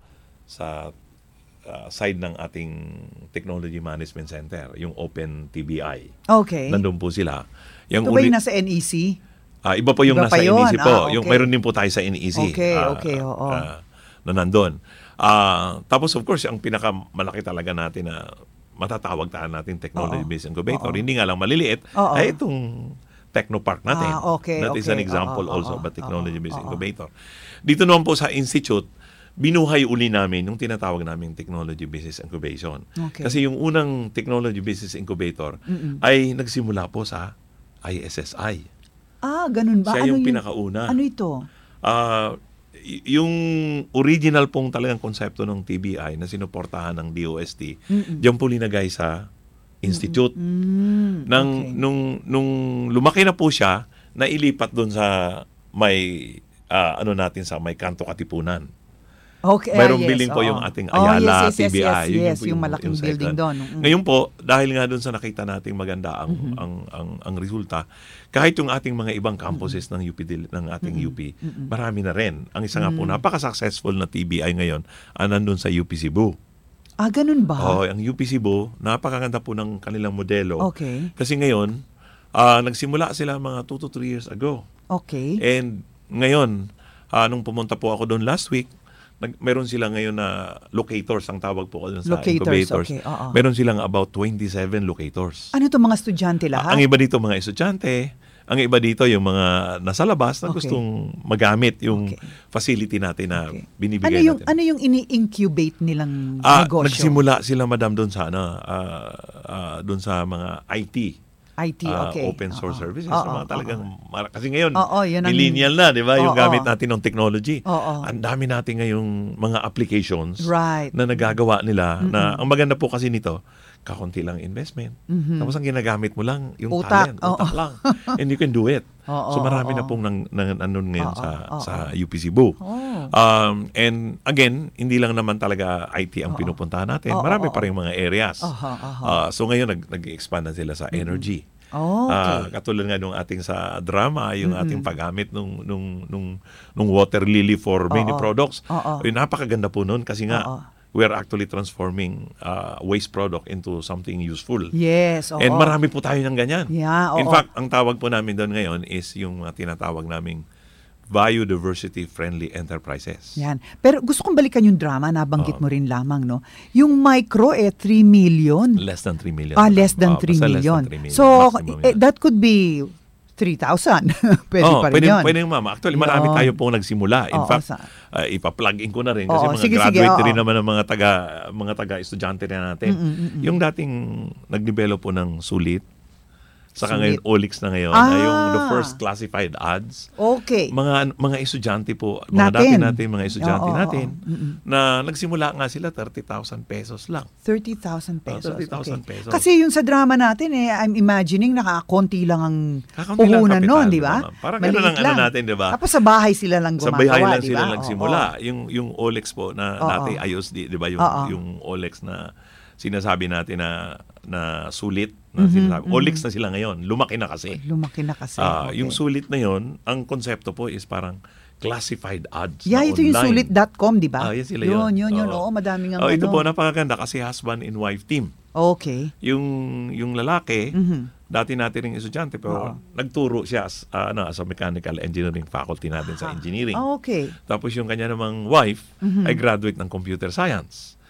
sa ah, side ng ating Technology Management Center, yung Open T B I. Okay. Nandun po sila. Yung Ito ba uli- yung nasa N E C? Ah, iba po yung Iba nasa pa yun? N E C po. Ah, okay. Yung mayroon din po tayo sa N E C. Okay, ah, okay, oo. ah, na nandun. Ah, tapos of course, ang pinakamalaki talaga natin na matatawag tayo natin Technology Oo. Business Incubator. Oo. Hindi nga lang maliliit, Oo. ay itong Technopark natin. Ah, okay, That is an okay. example Oo, also oo, of a Technology oo, Business oo. Incubator. Dito naman po sa Institute, binuhay uli namin yung tinatawag naming Technology Business Incubation. Okay. Kasi yung unang Technology Business Incubator Mm-mm. ay nagsimula po sa I S S I. Ah, ganun ba? Siya ano yung pinakauna. Ano ito? Ah, y- yung original pong talagang konsepto ng T B I na sinuportahan ng D O S T, Mm-mm. diyan po linagay sa institute. Mm, Nang okay. nung nung lumaki na po siya, nailipat doon sa may ah, ano natin sa may Kanto Katipunan. Okay, ah, Mayroong yes, building po oo. yung ating Oh, Ayala yes, yes, T B I. yes, Yun yes, po yung malaking second. building doon. Mm. Ngayon po, dahil nga doon sa nakita nating maganda ang ang, ang ang resulta, kahit yung ating mga ibang campuses ng U P Dil- ng ating U P, Mm-mm. marami na rin. Ang isa nga po Mm. napaka-successful na T B I ngayon, ah, nandun sa U P Cebu. Ah, ganun ba? Oh, ang U P Cebu, napakaganda po ng kanilang modelo. Okay. Kasi ngayon, ah, nagsimula sila mga two to three years ago. Okay. And ngayon, ah, nung pumunta po ako doon last week, nag, meron sila ngayon na locators, ang tawag po ko doon sa Locators, incubators. okay, oo. Meron silang about twenty-seven locators. Ano to, mga estudyante lahat? Ang iba dito mga estudyante, ang iba dito yung mga nasa labas na Okay. gustong magamit yung facility natin na Ano binibigay yung natin. ano yung ini-incubate nilang Ah, negosyo? nagsimula sila madam doon sa ano, ah, ah, doon sa mga I T. I T, ah, okay. open source Oo. services. Oo, sa mga oo, talagang, mara- kasi ngayon, Oo, yun ang- millennial na, di ba? Yung Oo. gamit natin ng technology. Oo. Ang dami natin ngayong mga applications Right. na nagagawa nila. Na Mm-mm. ang maganda po kasi nito, kakunti lang investment. Mhm. Tapos ang ginagamit mo lang, yung Utak. talent, Oo. utak lang. And you can do it. Oo, so marami oo. na pong nang, nang, nandun ngayon Oo, sa, oo. sa U P Cebu. Oh. Um, and again, hindi lang naman talaga I T ang pinupuntahan natin. Oo, Marami oo, pa rin mga areas. Aha, aha. Ah, so ngayon, nag, nag-expand na sila sa energy. Oh, Ah, okay. katulad nga nung ating sa drama, yung Mm-mm. ating paggamit nung nung nung nung water lily for many Oo. products. Oo. Ay, napakaganda po noon kasi nga Oo. we are actually transforming uh, waste product into something useful. Yes, oo. And marami po tayo ng ganyan. Yeah, In oo. fact, ang tawag po namin doon ngayon is yung uh, tinatawag naming biodiversity friendly enterprises. Yan. Pero gusto kong balikan yung drama, nabanggit Oo. mo rin lamang, no? Yung micro, eh, three million. Less than three million. Ah, less than Oh, three basta less million. than three million. So, Maximum eh, that could be three thousand. Pwede oh, pa rin pwede, yun. pwede yung mama. Actually, marami Yun. tayo pong nagsimula. In Oo, fact, sa- uh, ipa-plug in ko na rin kasi Oo, mga sige, sige, graduate oo. rin naman ng mga taga mga taga-estudyante na natin. Mm, mm, mm, mm. Yung dating nag-develop po ng Sulit, saka Sulit. ngayon Olix na ngayon, Ah. ay yung the first classified ads. Okay. Mga mga estudyante po, mga Natin. dati natin mga estudyante Oo, oo, natin oo. Mm-mm. na nagsimula nga sila thirty thousand pesos lang. thirty thousand pesos. thirty thousand okay. pesos. Kasi yung sa drama natin, eh, I'm imagining nakakonti lang ang Kakaunti lang puhunan kapital, nun, di ba? ma'am. Parang Maliit ganun ang ano lang. natin, di ba? Tapos sa bahay sila lang Sa gumagawa, bahay lang di sila ba? nagsimula. Oo. Yung yung Olex po na Oo. dati I O S D, 'di ba, yung Oo. yung Olex na sinasabi natin na na sulit na Mhm, sinasabi. mhm. Olex na sila ngayon. Lumaki na kasi. Lumaki na kasi. Ah, okay. yung sulit na yon, ang konsepto po is parang classified ads Yeah, na ito yung online. sulit dot com, di ba? Ah, yes, sila yun. yun. Yun, yun, Oo. Oo, madaming ang Oh, ito ano. po napakaganda kasi husband and wife team. Okay. Yung yung lalaki, Mhm. dati natin ring estudyante pero Oo. nagturo siya as, ah, ano, as a mechanical engineering faculty natin sa engineering. Ah, okay. Tapos yung kanya namang wife Mhm. ay graduate ng computer science.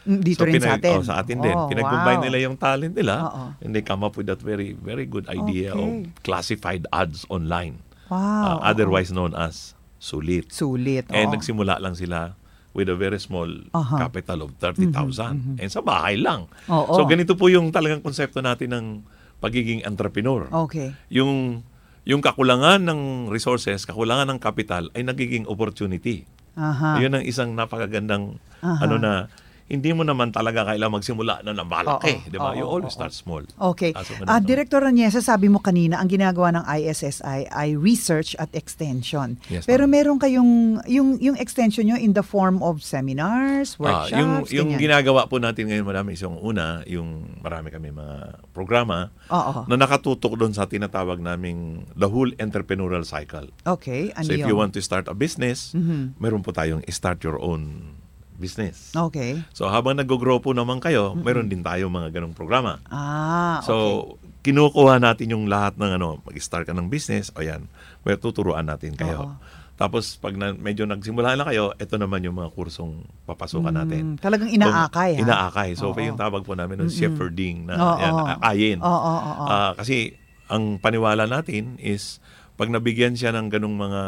Dito so, rin sa atin. Oh, sa atin din. Oh, Pinag-combine wow. nila yung talent nila Oo. and they come up with that very very good idea Okay. of classified ads online. Wow. Uh, otherwise known as Sulit. Sulit. And oo. nagsimula lang sila with a very small Aha. capital of thirty thousand. And sa bahay lang. Oo. So ganito po yung talagang konsepto natin ng pagiging entrepreneur. Okay. Yung yung kakulangan ng resources, kakulangan ng capital ay nagiging opportunity. Aha. Yun ang isang napakagandang Aha. ano na hindi mo naman talaga kailangan magsimula na ng malaki, Oo. di ba? You Oo, always oo. start small. Okay. Ah, so Ah, ganun. Director Raniesa, sabi mo kanina, ang ginagawa ng I S S I ay research at extension. Yes, Pero meron kayong, yung, yung extension nyo in the form of seminars, Ah, workshops, yung yung ganyan. ginagawa po natin ngayon marami isang una, yung marami kami mga programa Oo. na nakatutok doon sa tinatawag naming the whole entrepreneurial cycle. Okay, ano So if yun? you want to start a business, Mhm. meron po tayong start your own business. Okay. So habang nag-grow po naman kayo, meron din tayo mga ganong programa. Ah, So, okay. kinukuha natin yung lahat ng ano, mag-start ka ng business, o yan, may tuturuan natin kayo. Oo. Tapos, pag na, medyo nagsimula na kayo, ito naman yung mga kursong papasukan Mm, natin. talagang inaakay, So, ha? inaakay. So, Oo. yung tawag po namin ng Mm-mm. shepherding na Oo. yan, aakayin. Oo, oo, oo. Ah, kasi, ang paniwala natin is, pag nabigyan siya ng ganung mga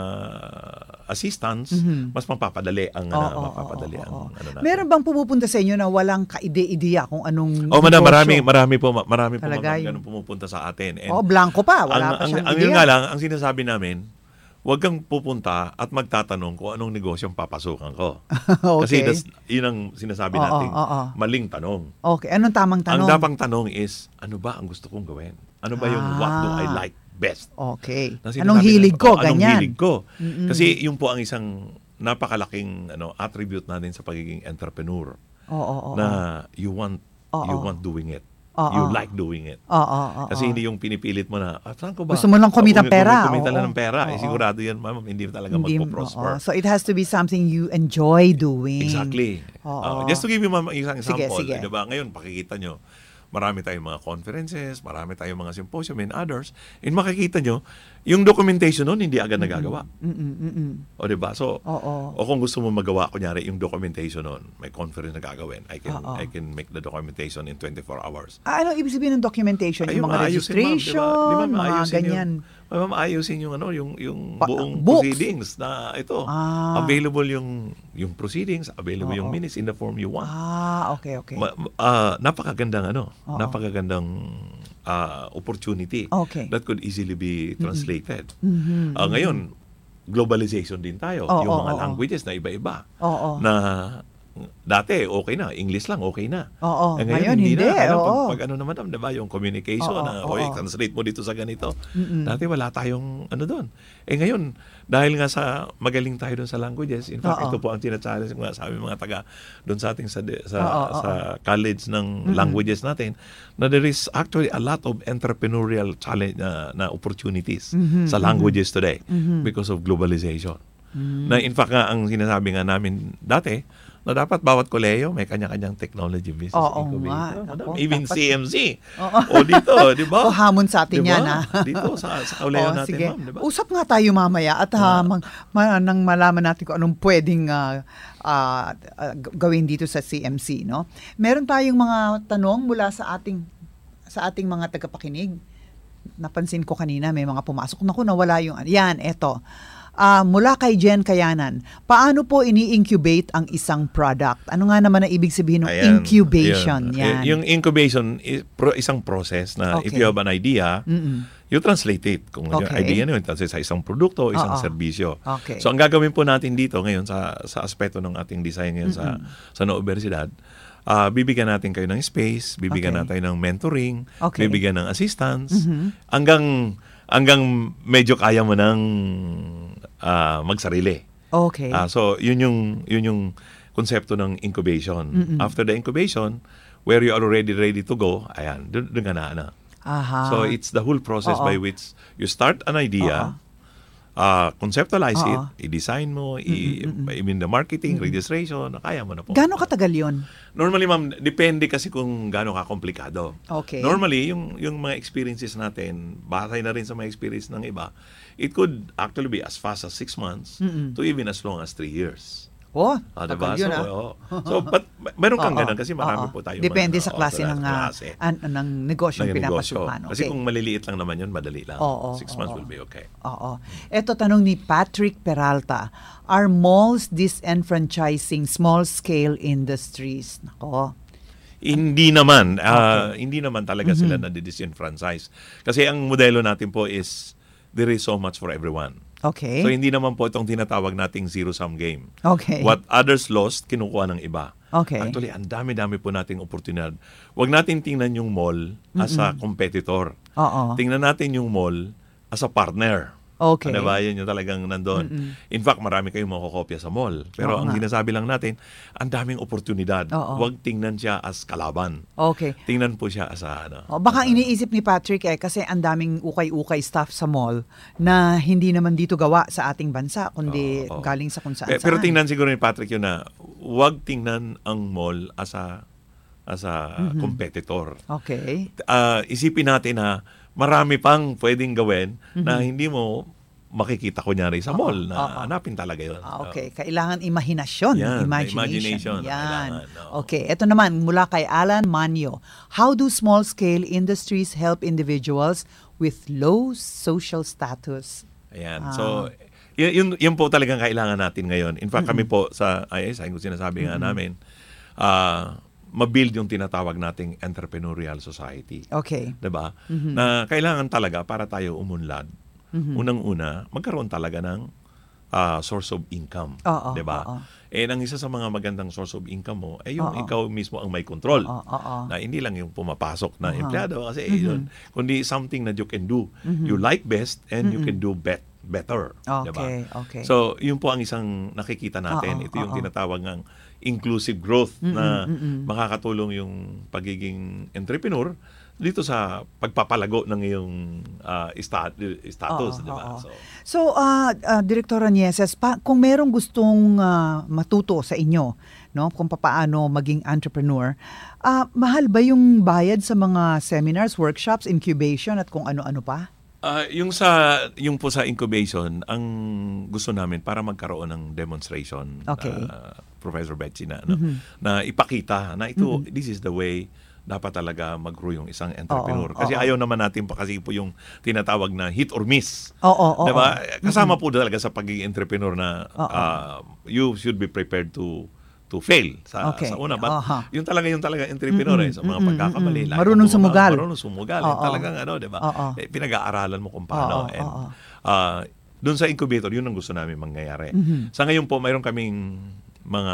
assistance, Mhm. mas mapapadali ang, Oo, ano, oo, mapapadali ang ano natin. Meron bang pumupunta sa inyo na walang kaide-ideya kung anong Oh, madam, negosyo? marami, marami po, marami po Talaga mga yung- ganun pumupunta sa atin. And Oh, blanco pa. ang, Wala pa ang, siyang ang ideya. yun nga lang, ang sinasabi namin, huwag kang pupunta at magtatanong kung anong negosyong papasukan ko. Kasi Okay. that's, yun ang sinasabi Oo, natin, oo. maling tanong. Okay, anong tamang tanong? Ang dapang tanong is, ano ba ang gusto kong gawin? Ano ba yung what do I Ah. like best? Okay. Na sinasabi Anong hilig natin, ko? oh, Ganyan. Anong hilig ko? Mm-mm. Kasi yun po ang isang napakalaking ano attribute natin sa pagiging entrepreneur. Oo, oo, na you want Oo. you want doing it. Oo. You like doing it. Oo, oo, Kasi oo. hindi yung pinipilit mo na, ah, saan ko ba? Gusto mo lang kumita Kung- pera, kung Kumita lang oo. ng pera. Eh, Oo. sigurado yan, ma'am, hindi talaga Hindi- magpo-prosper. oo. So it has to be something you enjoy doing. Exactly. Uh, Oo. just to give you ma'am, isang Sige, example, sige. eh, diba? Ngayon, pakikita nyo, marami tayong mga conferences, marami tayong mga symposium and others. And makikita nyo, yung documentation nun, hindi agad nagagawa. Mm-mm, mm-mm. O diba? So, Oo. o kung gusto mo magawa, kunyari, yung documentation nun, may conference na gagawin, I can, Oo. I can make the documentation in twenty-four hours. Ah, anong ibig sabihin ng documentation? Ay, yung mga maayusin, ma'am, registration, diba? Di ba, mga maayusin ganyan. Yung, Ma'am, maayusin yung ano, yung yung Pa- buong books. proceedings na ito. Ah. Available yung yung proceedings, available yung Oo. minutes in the form you want. Ah, okay, okay. Ma- ah, napakagandang ano, Oo. napakagandang ah, opportunity Okay. that could easily be translated. Mhm, Ah, mhm. ngayon, globalization din tayo. Oo, yung mga oo, oo. languages na iba-iba. Oo. Na dati okay na, English lang okay na. Oo, Eh, ngayon hindi, na. Ano, oo. pag, pag ano naman, diba, yung communication Oo, na, oo, oy, oo. translate mo dito sa ganito. Mm-mm. Dati wala tayong ano doon. Eh ngayon, dahil nga sa magaling tayo doon sa languages, in fact, Oo. ito po ang tina-challenge mga sabi mga taga doon sa ating sa sa, Oo, oo, sa college ng Mm-mm. languages natin, na there is actually a lot of entrepreneurial challenge na, na opportunities Mhm, sa mhm. languages today Mhm. because of globalization. Mm. Na in fact nga, ang sinasabi nga namin dati, na dapat bawat kolehiyo may kanya-kanyang technology business Oo incubator. nga. Madam, Ako, even dapat- C M C. Oo. O dito, di ba? O hamon sa atin Diba? yan, ha? Dito, sa, sa kolehiyo Oo, natin, sige. ma'am, di ba? Usap nga tayo mamaya at ha, mag, ma, nang malaman natin kung anong pwedeng ah, ah, ah, g- gawin dito sa C M C, no? Meron tayong mga tanong mula sa ating sa ating mga tagapakinig. Napansin ko kanina may mga pumasok. Naku, nawala yung yan, eto. Ah, mula kay Jen Kayanan, paano po ini-incubate ang isang product? Ano nga naman ang ibig sabihin ng Ayan, incubation? yun. Yan. Y- Yung incubation is pro, isang process na if Okay. you have an idea, Mm-mm. you translate it. Kung yung Okay. idea nyo, translate sa isang produkto o isang Oo. serbisyo. Okay. So ang gagawin po natin dito ngayon sa sa aspeto ng ating design ngayon sa Mm-mm. sa Universidad, ah, bibigyan natin kayo ng space, bibigyan Okay. natin ng mentoring, Okay. bibigyan ng assistance, Mhm. hanggang hanggang medyo kaya mo ng ah, magsarili. Okay. Ah, so yun yung yun yung konsepto ng incubation. Mm-mm. After the incubation, where you are already ready to go, ayan, dun, dun ka na, na. Aha. So it's the whole process Oo. by which you start an idea, uh, conceptualize Oo. it, i-design mo, i- I mean the marketing, registration, kaya mo na po. Gaano katagal yun? Normally, ma'am, depende kasi kung gaano ka komplikado. Okay. Normally, yung yung mga experiences natin, batay na rin sa mga experience ng iba, it could actually be as fast as six months Mm-mm. to even as long as three years. Oh, Ah, tagal diba? yun, So, ah. oo. so, but meron kang Oo, ganun kasi marami oo. po tayong Depende mga, sa klase oo, ng, klase. ah, an- ng negosyo Ng negosyo. pinapasukan. Kasi Okay. kung maliliit lang naman yun, madali lang. Oo, Six months oo. will be okay. Oo. Ito tanong ni Patrick Peralta. Are malls disenfranchising small-scale industries? Nako. Hindi naman. ah, Okay. Hindi naman talaga Mhm. sila na-disenfranchise. Kasi ang modelo natin po is there is so much for everyone. Okay. So hindi naman po itong tinatawag nating zero-sum game. Okay. What others lost, kinukuha ng iba. Okay. Actually, ang dami-dami po nating oportunidad. Huwag natin tingnan yung mall as a Mm-mm. competitor. Oo. Tingnan natin yung mall as a partner. Okay. Ano ba, yun yung talagang nandun. Mm-mm. In fact, marami kayong makokopya sa mall. Pero Oo ang nga. sinasabi lang natin, ang daming oportunidad. Oo. Huwag tingnan siya as kalaban. Okay. Tingnan po siya as a, ano, O, baka iniisip ni Patrick eh, kasi ang daming ukay-ukay stuff sa mall na hindi naman dito gawa sa ating bansa, kundi Oo. galing sa kung saan Pe- Pero tingnan siguro ni Patrick yun na huwag tingnan ang mall as a as a Mhm. competitor. Okay. Ah, isipin natin na marami pang pwedeng gawin na Mhm. hindi mo makikita kunyari sa Oo, mall na oo. hanapin talaga yun. Ah, okay. Kailangan imahinasyon. Yan, imagination. imagination ang Yan. kailangan, Okay. Ito naman, mula kay Alan Manyo. How do small-scale industries help individuals with low social status? Ayan. Ah. So, yun, yun, yun po talagang kailangan natin ngayon. In fact, kami Mm-mm. po sa I S I, kung sinasabi nga Mm-mm. namin, ah, mabuild yung tinatawag nating entrepreneurial society. Okay. Diba? Mhm. Na kailangan talaga para tayo umunlad. Mhm. Unang-una, magkaroon talaga ng ah, source of income. Oo, Diba? oo. Eh, ang isa sa mga magandang source of income mo, eh yung Oo. ikaw mismo ang may control. Oo, oo. Na hindi lang yung pumapasok na Aha. empleyado kasi Mhm. yun, kundi something that you can do. Mhm. You like best and you Mm-mm. can do bet better. Okay, Diba? okay. So, yun po ang isang nakikita natin. Oo, Ito yung oo. tinatawag ng inclusive growth Mm-mm, na mm-mm. makakatulong yung pagiging entrepreneur dito sa pagpapalago ng iyong ah, sta- status. Oo, Diba? oo. So, So, uh, uh, Direktora Nieses, pa, kung merong gustong ah, matuto sa inyo, no, kung papaano maging entrepreneur, ah, mahal ba yung bayad sa mga seminars, workshops, incubation at kung ano-ano pa? Ah, yung sa yung po sa incubation, ang gusto namin para magkaroon ng demonstration, Okay. ah, Professor Betsy, na ano, Mhm. na ipakita na ito, Mhm. this is the way dapat talaga mag-grow yung isang entrepreneur. Oo, Kasi oo. ayaw naman natin pa kasi po yung tinatawag na hit or miss. Oo, oo, Diba? oo. Kasama Mhm. po talaga sa pagiging entrepreneur na Oo. ah, you should be prepared to to fail sa Okay. sa una. But Aha. yung talaga yung talaga entrepreneur Mm-mm, eh, sa mga mm-mm, pagkakamali. mm-mm. lagi Marunong kang bumaba, sumugal. Marunong sumugal. Oo. Talagang ano, di ba? Oo. Eh, pinag-aaralan mo kung paano. Oo, And, oo. ah, doon sa incubator, yun ang gusto namin mangyayari. Mhm. Sa ngayon po, mayroon kaming mga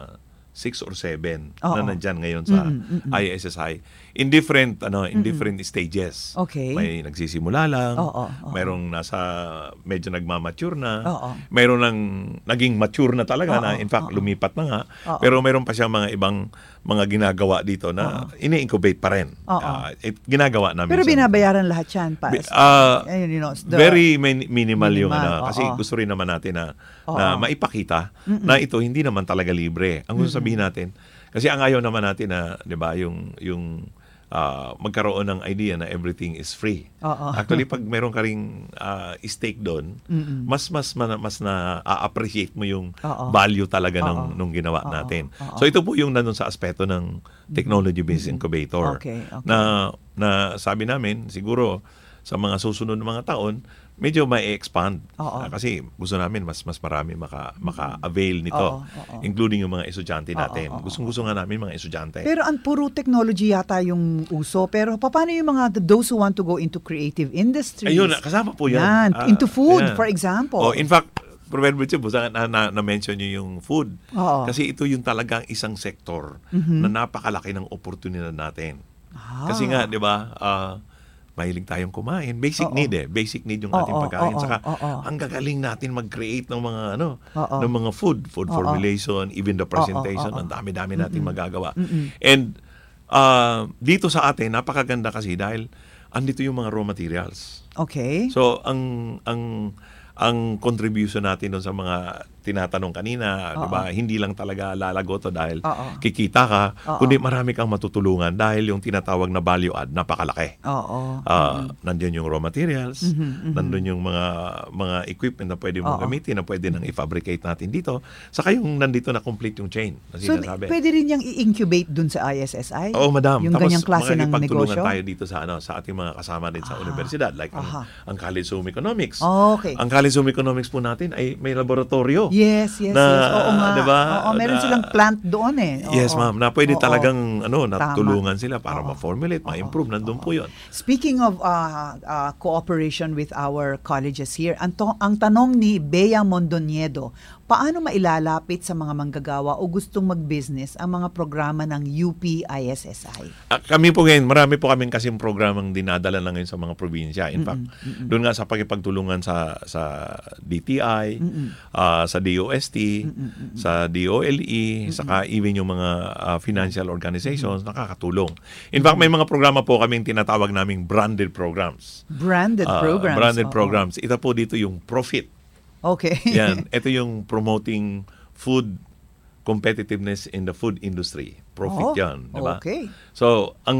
six or seven Oo. na nandyan ngayon sa Mm-mm, mm-mm. I S S I in different ano in Mm-mm. different stages. Okay. May nagsisimula lang, Oo, oo. mayroong nasa medyo nagmamature na, Oo. mayroon nang naging mature na talaga Oo, na in fact oo. lumipat na nga, Oo. pero mayroon pa siyang mga ibang mga ginagawa dito na ini-incubate pa rin. Oo. Ah, eh, ginagawa namin. Pero sa- binabayaran lahat yan. Pa, Bi- ah, ayun, you know, the- very min- minimal, yung Minimal, ano kasi oo. gusto rin naman natin na Oo. na maipakita Mm-mm. na ito hindi naman talaga libre. Ang gusto Mm-mm. sabihin natin kasi ang ayaw naman natin na 'di ba yung yung ah, magkaroon ng idea na everything is free. Oo. Actually pag meron ka ring ah, stake doon, Mm-mm. mas mas mas, mas na appreciate mo yung Oo. value talaga Oo. ng nung ginawa Oo. natin. Oo. So ito po yung nandun sa aspeto ng technology based incubator Okay, okay. na na sabi namin siguro sa mga susunod na mga taon medyo may expand Oo. kasi gusto namin mas mas marami maka maka-avail nito, Oo, oo. including yung mga estudyante natin. Oo, oo, Gustong-gusto nga namin mga estudyante. Pero ang puro technology yata yung uso. Pero paano yung mga those who want to go into creative industries? Ayun, kasama po yan. Yan, Ah, into food, yan. for example. Oh, in fact, Professor Butchie, na, na, na-mention niyo yung food. Oo. Kasi ito yung talagang isang sektor Mhm. na napakalaki ng oportunidad natin. Ah. Kasi nga, di ba, ah, mahilig tayong kumain. Basic Oo. need eh. Basic need yung Oo, ating pagkain. oo, Saka, oo. ang gagaling natin mag-create ng mga, ano, Oo. ng mga food. Food Oo. formulation, even the presentation. Oo, oo, oo. Ang dami-dami natin Mm-mm. magagawa. Mm-mm. And, ah, dito sa atin, napakaganda kasi dahil andito yung mga raw materials. Okay. So, ang, ang, ang contribution natin doon sa mga tinatanong kanina, di ba? Hindi lang talaga lalago to dahil Oo. kikita ka, Oo. kundi marami kang matutulungan dahil yung tinatawag na value add, napakalaki. Oo. Uh, Nandiyan yung raw materials, Mhm, mhm. nandoon yung mga mga equipment na pwede mong Oo. gamitin, na pwede nang i-fabricate natin dito. Saka yung nandito na complete yung chain, na So, sinasabi. pwede rin niyang i-incubate dun sa I S S I? Oo, madam. Yung Tapos, ganyang klase ng makikipagtulungan negosyo? tayo dito sa ano sa ating mga kasama din sa universidad, like ang, Aha. ang College of Economics. Okay. Ang College of Economics po natin ay may laboratorio. Yes, yes, na, yes. Oo nga. Diba? Oo, meron Na- silang plant doon eh. Oo. Yes, ma'am. Na pwede Oo. talagang ano, Tama. natulungan sila para ma-formulate, ma-improve. Nandun po yun. Speaking of uh, uh, cooperation with our colleges here, ang, to- ang tanong ni Bea Mondoniedo, paano mailalapit sa mga manggagawa o gustong mag-business ang mga programa ng U P I S S I? Ah, kami po ngayon, marami po kaming kasing programang dinadala na ngayon sa mga probinsya. In fact, Mm-mm. doon nga sa pakipagtulungan sa sa D T I, ah, sa D O S T, sa D O L E, saka even yung mga ah, financial organizations, nakakatulong. In fact, may mga programa po kaming tinatawag naming branded programs. Branded Ah, programs. Branded Oo. programs. Ito po dito yung Profit. Okay. Yan. Ito yung promoting food competitiveness in the food industry. Profit Oh, yan. Diba? okay. So, ang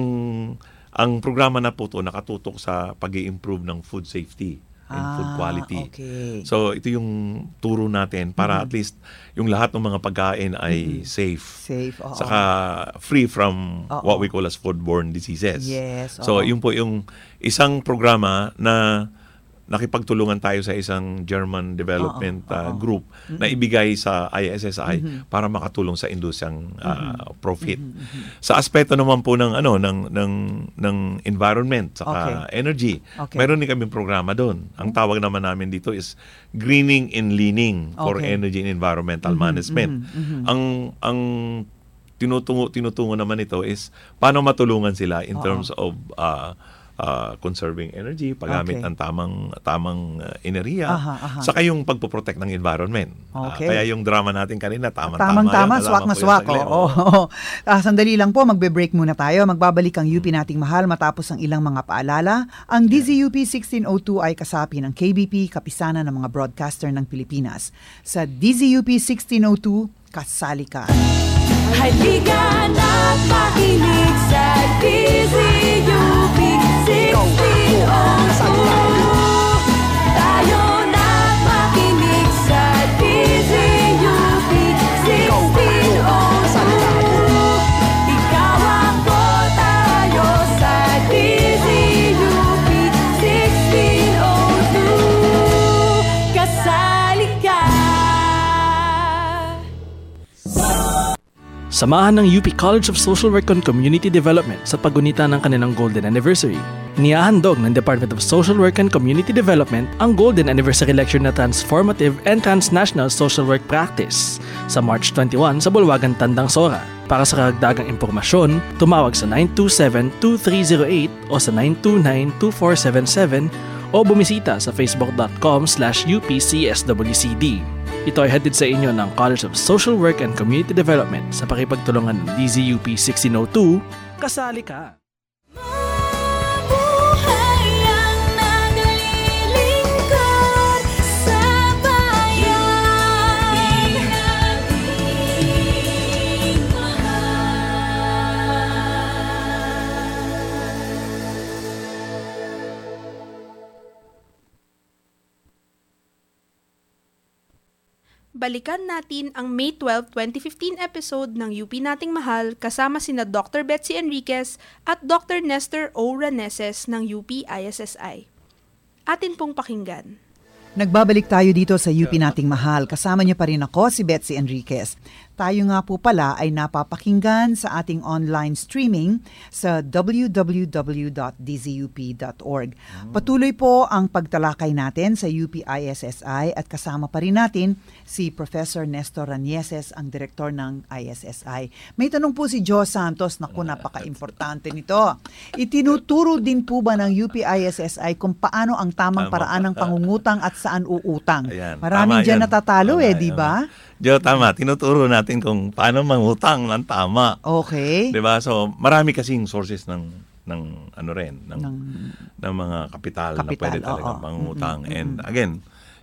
ang programa na po to nakatutok sa pag-i-improve ng food safety and Ah, food quality. okay. So, ito yung turo natin para Mhm. at least yung lahat ng mga pagkain ay safe. Safe, oo. Saka free from Oo. what we call as foodborne diseases. Yes, So, oo. yun po yung isang programa na nakipagtulungan tayo sa isang German development Oo, uh, oo. group Mhm. na ibigay sa I S S I Mhm. para makatulong sa industriyang uh, Mhm. profit. Mhm, mhm. Sa aspeto naman po ng ano ng ng ng environment saka Okay. energy. Okay. Meron din kaming programa doon. Ang tawag naman namin dito is greening and leaning for Okay. energy and environmental Mhm, management. mhm, mhm. Ang ang tinutungo tinutungo naman ito is paano matulungan sila in Oo. terms of uh, uh, conserving energy, paggamit Okay. ng tamang tamang uh, enerhiya, Aha, aha. saka yung pagpoprotect ng environment. Ah, Okay. kaya yung drama natin kanina, tama-tama Tamang-tama, yun. swak Alaman na po yun swak. saglit. Oo. oo. Ah, sandali lang po, magbe-break muna tayo. Magbabalik ang U P nating mahal matapos ang ilang mga paalala. Ang D Z U P sixteen oh two ay kasapi ng K B P, kapisanan ng mga broadcaster ng Pilipinas. Sa D Z U P sixteen oh two, kasali ka. Halika na't makinig sa D Z U P sixteen oh two. Tayo na't makinig sa D Z U P sixteen oh two. Ikaw ako, tayo sa D Z U P sixteen oh two. Kasali ka. Samahan ng U P College of Social Work and Community Development sa paggunita ng kanilang Golden Anniversary. Inihahandog ng Department of Social Work and Community Development ang Golden Anniversary Lecture na Transformative and Transnational Social Work Practice sa March twenty-first sa Bulwagan, Tandang Sora. Para sa karagdagang impormasyon, tumawag sa nine two seven, two three zero eight o sa nine two nine, two four seven seven o bumisita sa facebook.com slash upcswcd. Ito ay hatid sa inyo ng College of Social Work and Community Development sa pakipagtulungan ng D Z U P sixteen oh two. Kasali ka! Buhay ang naglilingkod sa bayan. Pinating Balikan natin ang May twelfth, twenty fifteen episode ng U P Nating Mahal kasama sina Doctor Betsy Enriquez at Doctor Nestor O. Raneses ng U P I S S I. Atin pong pakinggan. Nagbabalik tayo dito sa U P Nating Mahal. Kasama niyo pa rin ako, si Betsy Enriquez. Tayo nga po pala ay napapakinggan sa ating online streaming sa w w w dot d z u p dot org. Patuloy po ang pagtalakay natin sa U P I S S I at kasama pa rin natin si Professor Nestor Ranieses, ang direktor ng I S S I. May tanong po si Joe Santos, naku, napaka-importante nito. Itinuturo din po ba ng U P I S S I kung paano ang tamang Tama. paraan ng pangungutang at saan uutang? Ayan, Maraming tama dyan yan. natatalo Tama, eh, di ba? Diyo, tama. Tinuturo natin kung paano mangutang ng tama. Okay. 'Di ba? So, marami kasing sources ng ng ano rin, ng ng, mga kapital, na Kapital, pwede talaga oo. mangutang. Mm-mm, And mm-mm. again,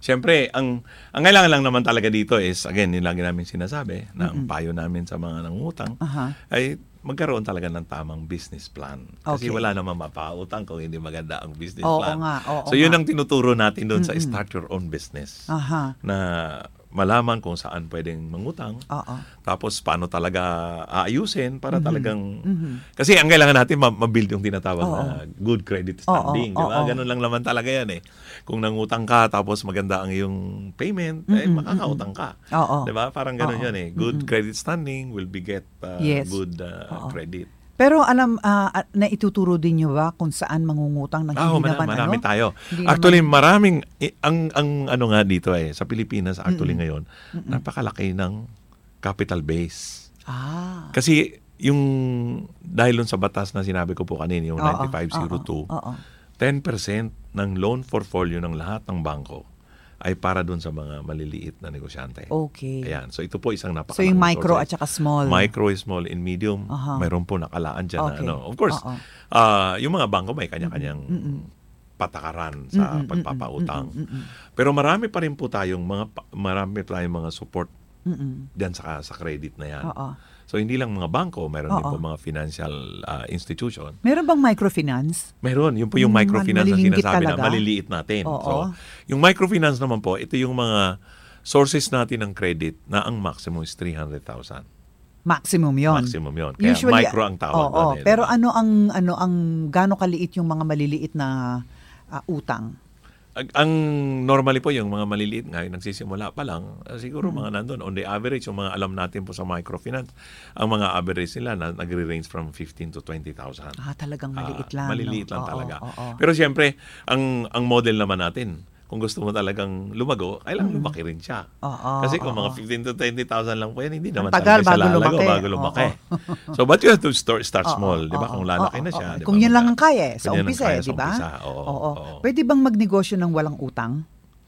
Siyempre, ang ang kailangan lang naman talaga dito is, again, yung lagi namin sinasabi, na ang payo namin sa mga nangutang, Aha. ay magkaroon talaga ng tamang business plan. Kasi Okay. wala naman mapautang kung hindi maganda ang business Oo plan. nga, oo so, yun nga. ang tinuturo natin doon sa Mm-mm. start your own business. Aha. Na malaman kung saan pwedeng mangutang. Oo. Tapos, paano talaga aayusin para Mhm. talagang... Mhm. Kasi ang kailangan natin, ma- mabuild yung tinatawag Oo. na good credit Oo, standing. Di ba? oo. Ganun lang naman talaga yan eh. Kung nangutang ka, tapos maganda ang iyong payment, eh, Mm-mm, makakautang ka. Oo. Di ba? Parang ganun Oo. yan eh. Good Mm-mm. credit standing will beget uh, Yes. good uh, Oo. credit. Pero alam, ah, ah, na ituturo din niyo ba kung saan mangungutang ng Ah, hindi marami, naman marami ano? tayo. Hindi Actually, naman- maraming, eh, ang, ang ano nga dito eh, sa Pilipinas actually Mm-mm. ngayon, Mm-mm. napakalaki ng capital base. Ah. Kasi yung, dahil dun sa batas na sinabi ko po kanina, yung Oo, ninety-five oh two, oo, oo. ten percent ng loan portfolio ng lahat ng bangko ay para dun sa mga maliliit na negosyante. Okay. Ayan. So ito po isang So napakalaking yung micro process. at saka small. Micro, small, and medium. Aha. Mayroon po nakalaan dyan Okay. na ano. Of course, Oo. ah, yung mga bangko may kanya-kanyang Mm-mm. patakaran sa Mm-mm, pagpapautang. mm-mm, mm-mm. Pero marami pa rin po tayong mga pa- marami pa tayong mga support Mm-mm. diyan sa sa credit na 'yan. Oo. So hindi lang mga bangko, meron din Oo. po mga financial ah, institution. Meron bang microfinance? Meron, yun po yung Mm, microfinance na maliliit sinasabi na talaga? maliliit natin. Oo. So, yung microfinance naman po, ito yung mga sources natin ng credit na ang maximum is three hundred thousand. Maximum 'yon. Maximum 'yon. Kaya micro ang tawag oo, doon eh, pero diba? ano ang ano ang gaano kaliit yung mga maliliit na ah, utang? Ang, ang normally po yung mga maliliit nga, yung nagsisimula pa lang, uh, siguro Mm. mga nandun. On the average, yung mga alam natin po sa microfinance, ang mga average nila na, nagre-range from fifteen to twenty thousand. Ah, talagang maliit Ah, lang. maliliit no? lang Oo, talaga. oo. Pero siyempre, ang ang model naman natin, kung gusto mo talagang lumago, kailangan lumaki rin siya. Oo, Kasi kung oo. mga fifteen to twenty thousand lang po yan, hindi naman tagal talaga siya bago lalago lumaki. bago lumaki. Oo. So, but you have to start, start Oo, small, di ba? oo, Kung lalaki oo, na siya. oo. di ba? Kung yan lang ang kaya, eh, sa Kung yan ang umpisa, kaya eh, sa di ba? umpisa, Oo. Oo. oo. Pwede bang magnegosyo ng walang utang?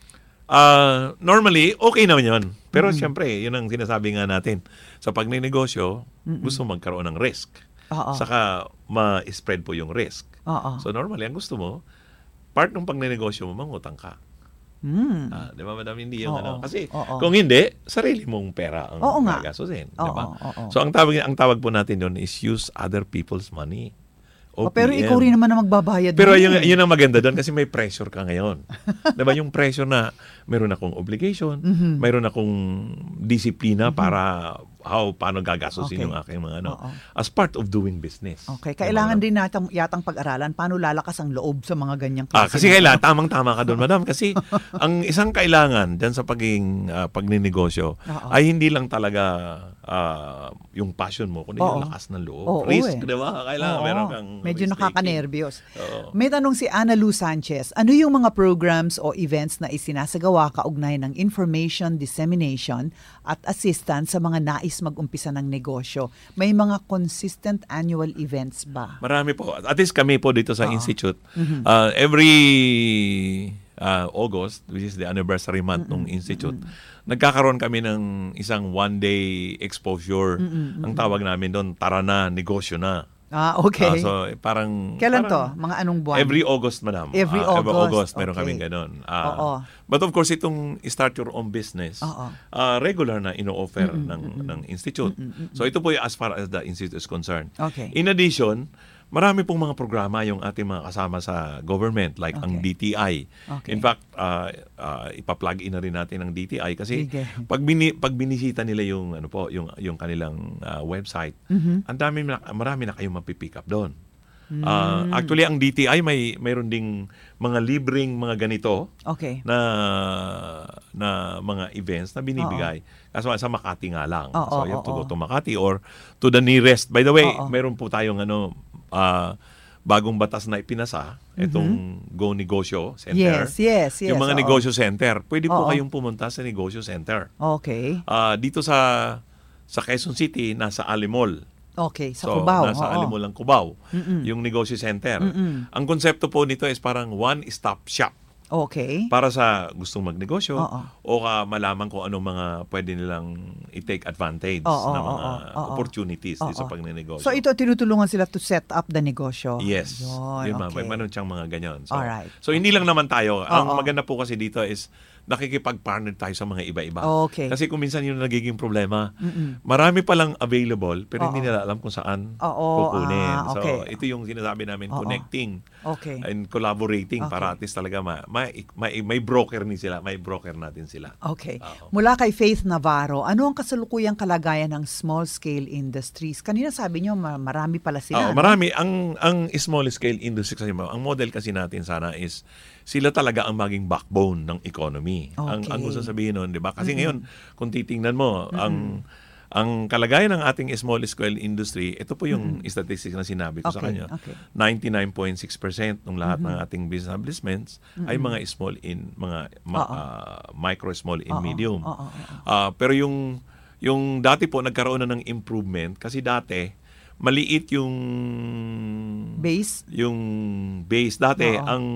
Ah, normally, okay naman yun. Pero Mm. siyempre, yun ang sinasabi nga natin. Sa pagnenegosyo, Mm-mm. gusto magkaroon ng risk. Oo. Saka ma-spread po yung risk. Oo. So normally, ang gusto mo, part ng pagnenegosyo mo, mangutang ka. Mm. Ah, di ba, madam? Hindi yung Oo, ano. Kasi oo. kung hindi, sarili mong pera ang Oo nga. gagastusin. Di Oo, ba? oo. So ang tawag, ang tawag po natin yun is use other people's money. O, pero O P M. ikaw rin naman na magbabayad. Pero nun yun, eh. yun ang maganda doon kasi may pressure ka ngayon. diba? Yung pressure na meron akong obligation, Mhm. meron akong disiplina para how paano gagastusin Okay. yung aking mga ano Oo. as part of doing business. Okay, kailangan din natang yatang pag-aralan paano lalakas ang loob sa mga ganyang Ah, klase kasi ng- kailangan, tamang-tama ka doon, madam. Kasi ang isang kailangan dyan sa pagiging uh, pagninegosyo Oo. ay hindi lang talaga ah, yung passion mo, kundi Oo. yung lakas ng loob. Oo, Risk, eh. di ba? Kailangan Oo. meron kang Medyo risk-taking. nakakanervyos. Oo. May tanong si Ana Lu Sanchez, ano yung mga programs o events na isinasagawa kaugnay ng information dissemination at assistance sa mga nais mag-umpisa ng negosyo? May mga consistent annual events ba? Marami po. At least kami po dito sa Oo. Institute, Mhm. uh, every uh, August, which is the anniversary month ng Institute, nagkakaroon kami ng isang one-day exposure. Mm-mm, Ang tawag namin doon, tara na, negosyo na. Ah, okay. Ah, so, eh, parang... Kailan parang to? Mga anong buwan? Every August, madam. Every Ah, August. Every August, meron Okay. kaming ganun. Ah, Oo. But of course, itong start your own business, Oo. ah, regular na ino-offer Mm-mm, ng, mm-mm. ng Institute. Mm-mm, mm-mm. So, ito po yung as far as the Institute is concerned. Okay. In addition, marami pong mga programa yung ating mga kasama sa government like ang D T I. Okay. In fact, uh, uh, ipa-plug in na rin natin ang D T I kasi Sige. pag bini, pag binisita nila yung ano po, yung yung kanilang uh, website, Mhm. ang dami na, marami na kayong mapipick up doon. Mm. Uh, actually ang D T I may mayroon ding mga libreng mga ganito Okay. na na mga events na binibigay. Kaso sa Makati nga lang. Oo, so you have to oo. go to Makati or to the nearest. By the way, Oo. mayroon po tayong ano ah, bagong batas na ipinasa, itong Go Negosyo Center. Yes, yes, yes. Yung mga oo. negosyo center, pwede po Oo. kayong pumunta sa negosyo center. Okay. Ah, dito sa sa Quezon City, nasa Alimol. Okay, sa So, Cubao. nasa oo. Alimol ang Cubao, Mm-mm. yung negosyo center. Mm-mm. Ang konsepto po nito is parang one-stop shop. Okay. Para sa gustong magnegosyo Oo. o ka malaman kung anong mga pwede nilang i-take advantage Oo, na oo, mga oo, oo. opportunities Oo. dito sa pagnenegosyo. So ito tinutulungan sila to set up the negosyo. Yes. Yun, Yun, ma'am. okay. May meron siyang mga ganyan. So, Alright. so hindi lang naman tayo. Ang Oo. maganda po kasi dito is nakikipag-partner tayo sa mga iba-iba. Okay. Kasi kung minsan yung nagiging problema, Mm-mm. marami palang available pero Oo. hindi nila alam kung saan Oo, kukunin. ah, okay. So, ito yung sinasabi namin, Oo. connecting Okay. and collaborating Okay. para at least talaga ma, may, may, may broker ni sila, may broker natin sila. Okay. Mula kay Faith Navarro, ano ang kasalukuyang kalagayan ng small-scale industries? Kanina sabi niyo ma- marami pala sila. Oo, ano? marami. Ang, ang small-scale industry kasi, ang model kasi natin sana is sila talaga ang maging backbone ng economy. Ang, Okay. ang gusto sabihin nun, di ba? Kasi Mm-mm. ngayon, kung titingnan mo, Mm-mm. ang ang kalagayan ng ating small-scale industry, ito po yung Mm-mm. statistics na sinabi ko sa Okay, kanya. okay. ninety-nine point six percent ng lahat Mhm. ng ating business establishments ay Mm-mm. mga small in, mga ma- Oo. ah, micro, small, in Oo, medium. oo, oo. Ah, pero yung yung dati po nagkaroon na ng improvement kasi dati maliit yung base. Yung base dati Oo. ang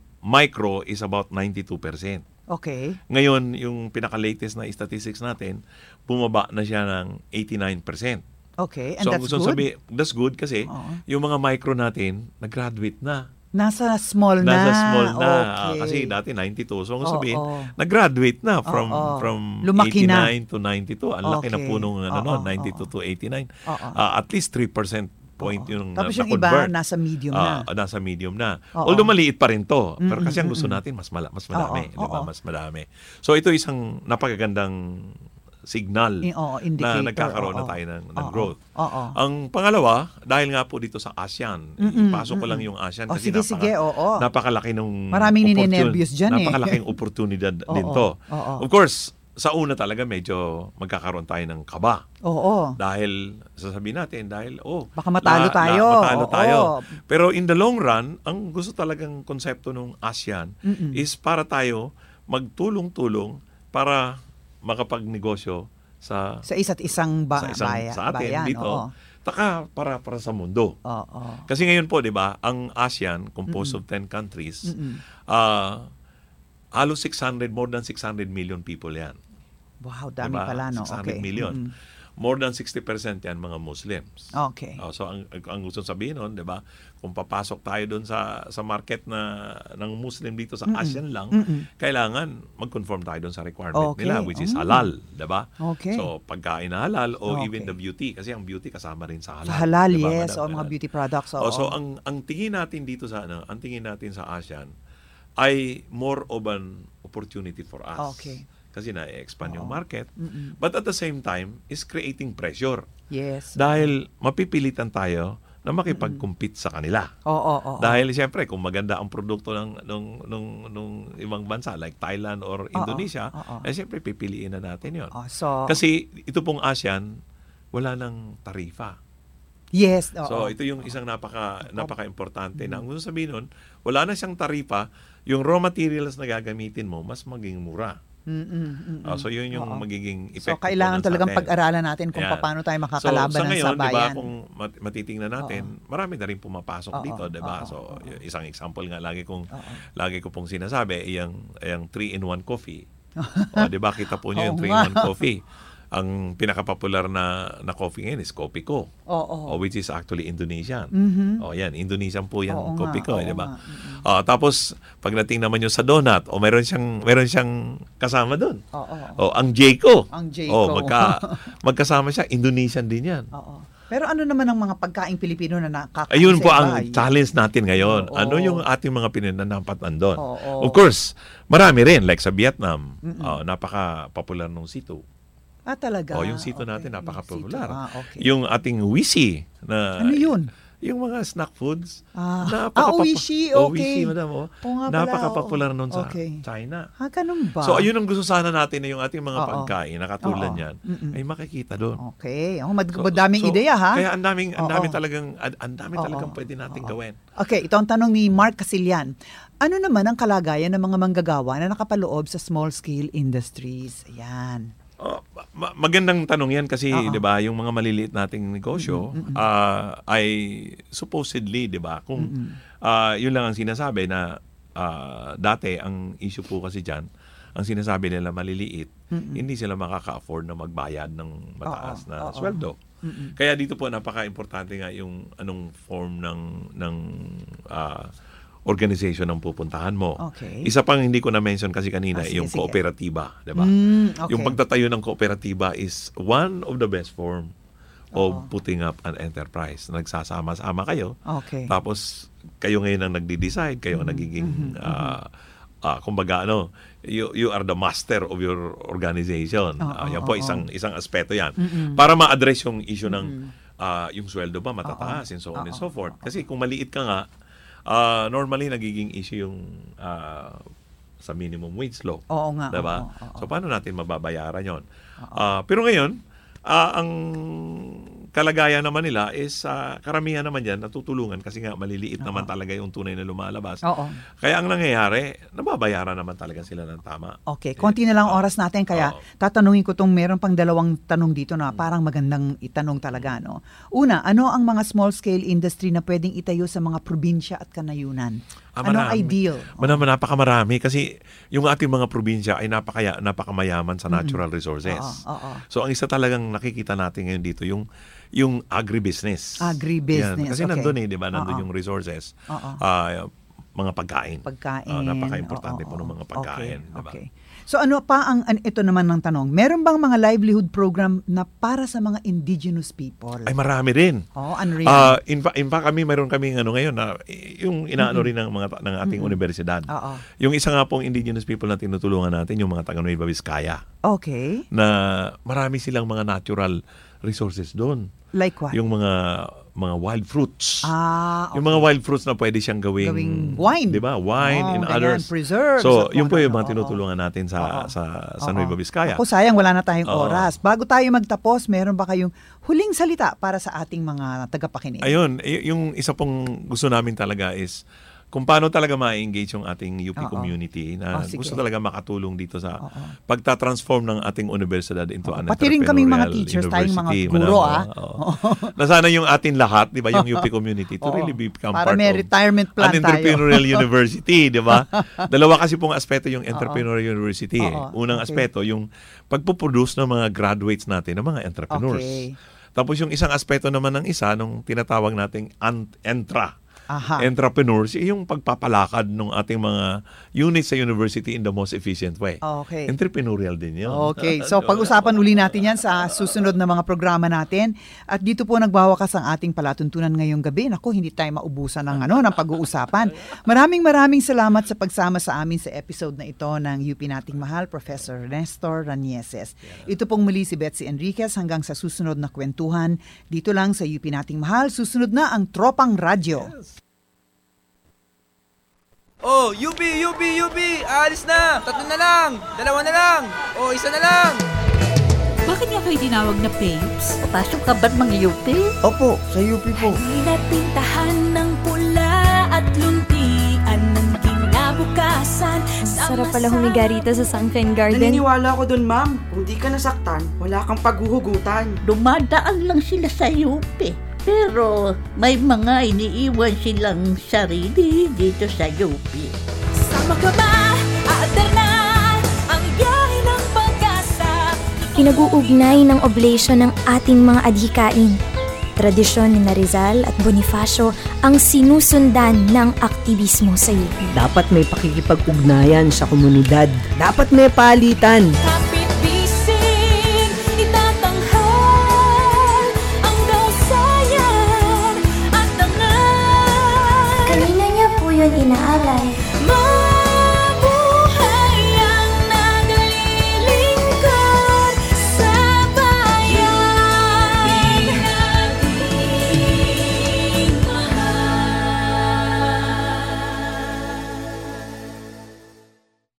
micro is about ninety-two percent. Okay. Ngayon, yung pinaka-latest na statistics natin, bumaba na siya ng eighty-nine percent. Okay, and So, ang that's gusto good? sabi, that's good kasi Oo. yung mga micro natin, nag-graduate na. Nasa small na. Nasa small na. Ah, Okay. kasi dati ninety-two. So, ang Oo, sabihin, oo. nag-graduate na from Oo. from Lumaki na. eighty-nine to ninety-two. Ang laki na Okay. po nung ano, Oo, no, ninety-two to eighty-nine. Oo. Ah, at least three percent point yung Tapos na- yung iba, na-convert. nasa medium Ah, na. nasa medium na. Oo. Although maliit pa rin to. Pero Mm-mm, kasi ang gusto mm-mm. natin, mas, mala, mas madami. Oo, di ba? oo. Mas madami. So, ito isang napakagandang signal I- oo, na indicator, nagkakaroon na oo. tayo ng, ng Oo, growth. oo. Ang pangalawa, dahil nga po dito sa ASEAN, Mm-mm, pasok ko lang mm-mm. yung ASEAN Oh, kasi sige, napaka, sige, oo. napakalaki ng Maraming opportun- ninenervyos dyan eh. Napakalaking oportunidad din Oo, to. oo. Of course, sa una talaga medyo magkakaroon tayo ng kaba. Oo. Dahil, sasabihin natin, dahil, oh, Baka matalo tayo. matalo Oo. tayo. Pero in the long run, ang gusto talagang konsepto ng ASEAN Mm-mm. is para tayo magtulong-tulong para makapagnegosyo sa Sa isa't isang ba- sa isang baya- sa atin bayan, dito. oo. Taka para para sa mundo. Oo. Kasi ngayon po, 'di ba, ang ASEAN composed Mm-mm. of ten countries. Mm-mm. Ah, halos six hundred, more than six hundred million people 'yan. Wow, dami Diba? pala, no? six hundred Okay. million. Mm-mm. More than sixty percent yan mga Muslims. Okay. Oh, so ang ang gusto sabihin nun, 'di ba? Kung papasok tayo doon sa sa market na ng Muslim dito sa Mm-mm. ASEAN lang, Mm-mm. kailangan mag-conform tayo doon sa requirement Okay. nila, which is Mm. halal, 'di ba? Okay. So pagkain na halal o Okay. even the beauty kasi ang beauty kasama rin sa halal. Sa halal, 'di ba, yes. madam? O mga beauty products. Oh, Oo. so ang ang tingin natin dito sa ano, ang tingin natin sa ASEAN ay more of an opportunity for us. Okay. Kasi na-expand yung market. Mm-mm. But at the same time, is creating pressure. Yes. Dahil mapipilitan tayo na makipag-compete sa kanila. Oo, oo. Dahil siyempre, kung maganda ang produkto ng nung, nung, nung ibang bansa like Thailand or Indonesia, oo. eh siyempre pipiliin na natin yon. Oh, so, Kasi ito pong ASEAN, wala nang tarifa. yes. Oo. So ito yung isang napaka napaka-importante na ang gusto sabihin nun, wala na siyang tarifa, yung raw materials na gagamitin mo mas maging mura. Mm-mm, mm-mm. Ah, so yun yung Oo. magiging So, epekto. kailangan po nun sa talagang atin. pag-aralan natin kung Yan. paano tayo so, makakalaban sa ng ngayon, sabayan. diba, kung mat- matitingnan natin, marami na rin pumapasok Oo, dito, 'di ba? oo, So, oo. y- isang example nga lagi kong lagi ko pong sinasabi, yung yung three in one coffee. O, 'di ba? Kita po niyo yung Oo three in one nga. coffee. Ang pinaka-popular na na coffee ngayon is Kopiko. Oo. O, which is actually Indonesian. Mhm. O yan, Indonesian po yung Oo nga, Kopiko, oo 'di ba? nga. Ah, tapos pagdating naman yung sa donut, o meron siyang meron siyang kasama doon. Oo. O ang Jayco. Ang Jayco. O magka magkasama siya, Indonesian din 'yan. Oo. Pero ano naman ang mga pagkaing Pilipino na nakakain Ayun sa po iba? ang challenge natin ngayon. Oo. Ano yung ating mga pinananapat nandun? Oo. Of course, marami rin. Like sa Vietnam, Mm-mm. oh, napaka-popular ng situ. Ah, talaga? Oh, yung sito Okay. natin napaka-popular. Ah, okay. Yung ating wisi na Ano yun? yung mga snack foods. Ah, napaka- ah Oishi, Oh, okay. Oishi, madam. Oh. Oo nga pala, Napaka-popular nun sa okay. China. Ah, ganun ba? So, ayun ang gusto sana natin na yung ating mga Oo. pagkain na katulad Oo. niyan Mm-mm. ay makikita doon. Okay. Oh, mad- madaming ideya, ha? Kaya ang daming, ang Oo. daming talagang, ang daming Oo. talagang pwede nating gawin. Okay, ito ang tanong ni Mark Casilian. Ano naman ang kalagayan ng mga manggagawa na nakapaloob sa small-scale industries? Ayan. Oh, ma- magandang tanong yan kasi, Oo. 'di ba, yung mga maliliit nating negosyo Mm-mm, mm-mm. ah, ay supposedly, 'di ba? Kung ah, yun lang ang sinasabi na ah, dati ang issue po kasi diyan, ang sinasabi nila maliliit, Mm-mm. hindi sila makaka-afford na magbayad ng mataas Oo, na oo. sweldo. Mm-mm. Kaya dito po napaka-importante nga yung anong form ng ng ah, organization ang pupuntahan mo. Okay. Isa pang hindi ko na-mention kasi kanina, Ah, sige, yung sige. kooperatiba. Diba? Mm, okay. Yung pagtatayo ng kooperatiba is one of the best form of putting up an enterprise. Nagsasama-sama kayo. Okay. Tapos, kayo ngayon ang nagde-decide. Kayo ang nagiging, uh, uh, kumbaga, ano, you, you are the master of your organization. Oh, Uh, yan oh, po, oh, isang, oh. isang aspeto yan. Mm-mm. Para ma-address yung issue ng uh, yung sweldo ba matataas and so on and so forth. Kasi kung maliit ka nga, uh, normally nagiging issue yung uh, sa minimum wage law. Oo nga. Diba? Oo, oo, oo. So, paano natin mababayaran yon? Uh, pero ngayon, uh, ang kalagayan naman nila is uh, karamihan naman yan natutulungan kasi nga maliliit naman talaga yung tunay na lumalabas. Oo. Kaya ang nangyayari, nababayaran naman talaga sila ng tama. Okay, konti na lang oras natin kaya tatanungin ko tong meron pang dalawang tanong dito na parang magandang itanong talaga, no. Una, ano ang mga small scale industry na pwedeng itayo sa mga probinsya at kanayunan? Ah, Anong marami. ideal? Manama, napakamarami kasi yung ating mga probinsya ay napakaya, napakamayaman sa natural Mm. resources. Oo, oo. So ang isa talagang nakikita natin ngayon dito yung yung agribusiness. Agribusiness, Yan. Kasi okay. nandun eh, di ba? Nandun Oo. yung resources. Oo. Ah, mga pagkain. Pagkain. Ah, napaka-importante Oo, po ng mga pagkain. okay, di ba? okay. So ano pa ang an, ito naman ng tanong? Meron bang mga livelihood program na para sa mga indigenous people? Ay marami rin. Oh, ano rin? Ah, in fact, in fact kami mayroon kami ano ngayon na yung inaano Mm-mm. rin ng mga ng ating Mm-mm. universidad. Oo. Yung isa nga pong indigenous people na tinutulungan natin yung mga taga Nueva Vizcaya. Okay. Na marami silang mga natural resources doon. Like what? Yung mga mga wild fruits. Ah, okay. Yung mga wild fruits na pwede siyang gawing, Gawing wine. Di ba? Wine Oh, and ganyan, others. preserves So, at yun po ano, yung mga oo. tinutulungan natin sa sa sa Oo. Nueva Vizcaya. Ako, sayang wala na tayong Oo. oras. Bago tayo magtapos, meron ba kayong huling salita para sa ating mga tagapakinig? Ayun, y- yung isa pong gusto namin talaga is kung paano talaga ma-engage yung ating U P Oo. community na Oh, sige. gusto talaga makatulong dito sa pagta-transform ng ating universidad into an Pati rin kaming mga entrepreneurial teachers, tayong mga university. guro, Madam, ah. oo. Na sana yung atin lahat, di ba, yung U P community to Oo. really become Para part may of retirement plan an tayo. entrepreneurial university, di ba? Dalawa kasi pong aspeto yung entrepreneurial university. Eh. Oo. Unang Okay. aspeto, yung pagpuproduce ng mga graduates natin, ng mga entrepreneurs. Okay. Tapos yung isang aspeto naman ng isa, nung tinatawag nating ant- entra. Aha. Entrepreneurs, eh, yung pagpapalakad ng ating mga units sa university in the most efficient way. Okay. Entrepreneurial din yun. Okay. So, pag-usapan uli natin yan sa susunod na mga programa natin. At dito po nagbawakas ang ating palatuntunan ngayong gabi. Naku, hindi tayo maubusan ng, ano, ng pag-uusapan. Maraming maraming salamat sa pagsama sa amin sa episode na ito ng U P Nating Mahal, Professor Nestor Ranieses. Ito pong muli si Betsy Enriquez hanggang sa susunod na kwentuhan. Dito lang sa U P Nating Mahal. Susunod na ang Tropang Radyo. Oh, U P, U P, U P! Aalis na! Tatlo na lang! Dalawa na lang! Oh, isa na lang! Bakit nga kayo tinawag na Papes? Pasok ka ba't mga U P? Opo, sa U P po. Halina't pintahan ng pula at luntian ng kinabukasan. Sarap pala humiga rito sa Sunshine Garden. Naniniwala ako dun, ma'am. Kung di ka nasaktan, wala kang paghuhugutan. Dumadaan lang sila sa U P. Pero may mga iniiwan silang sarili dito sa U P. Sama ka ba? Aater na ang biyahe ng pag-asa. Pinag-uugnay ng oblation ng ating mga adhikain. Tradisyon ni Rizal at Bonifacio ang sinusundan ng aktivismo sa U P. Dapat may pakikipag-ugnayan sa komunidad. Dapat may palitan. Kapit-bising, itatanghal ang dausayan at dangal. Kanina niya po yun inaalay.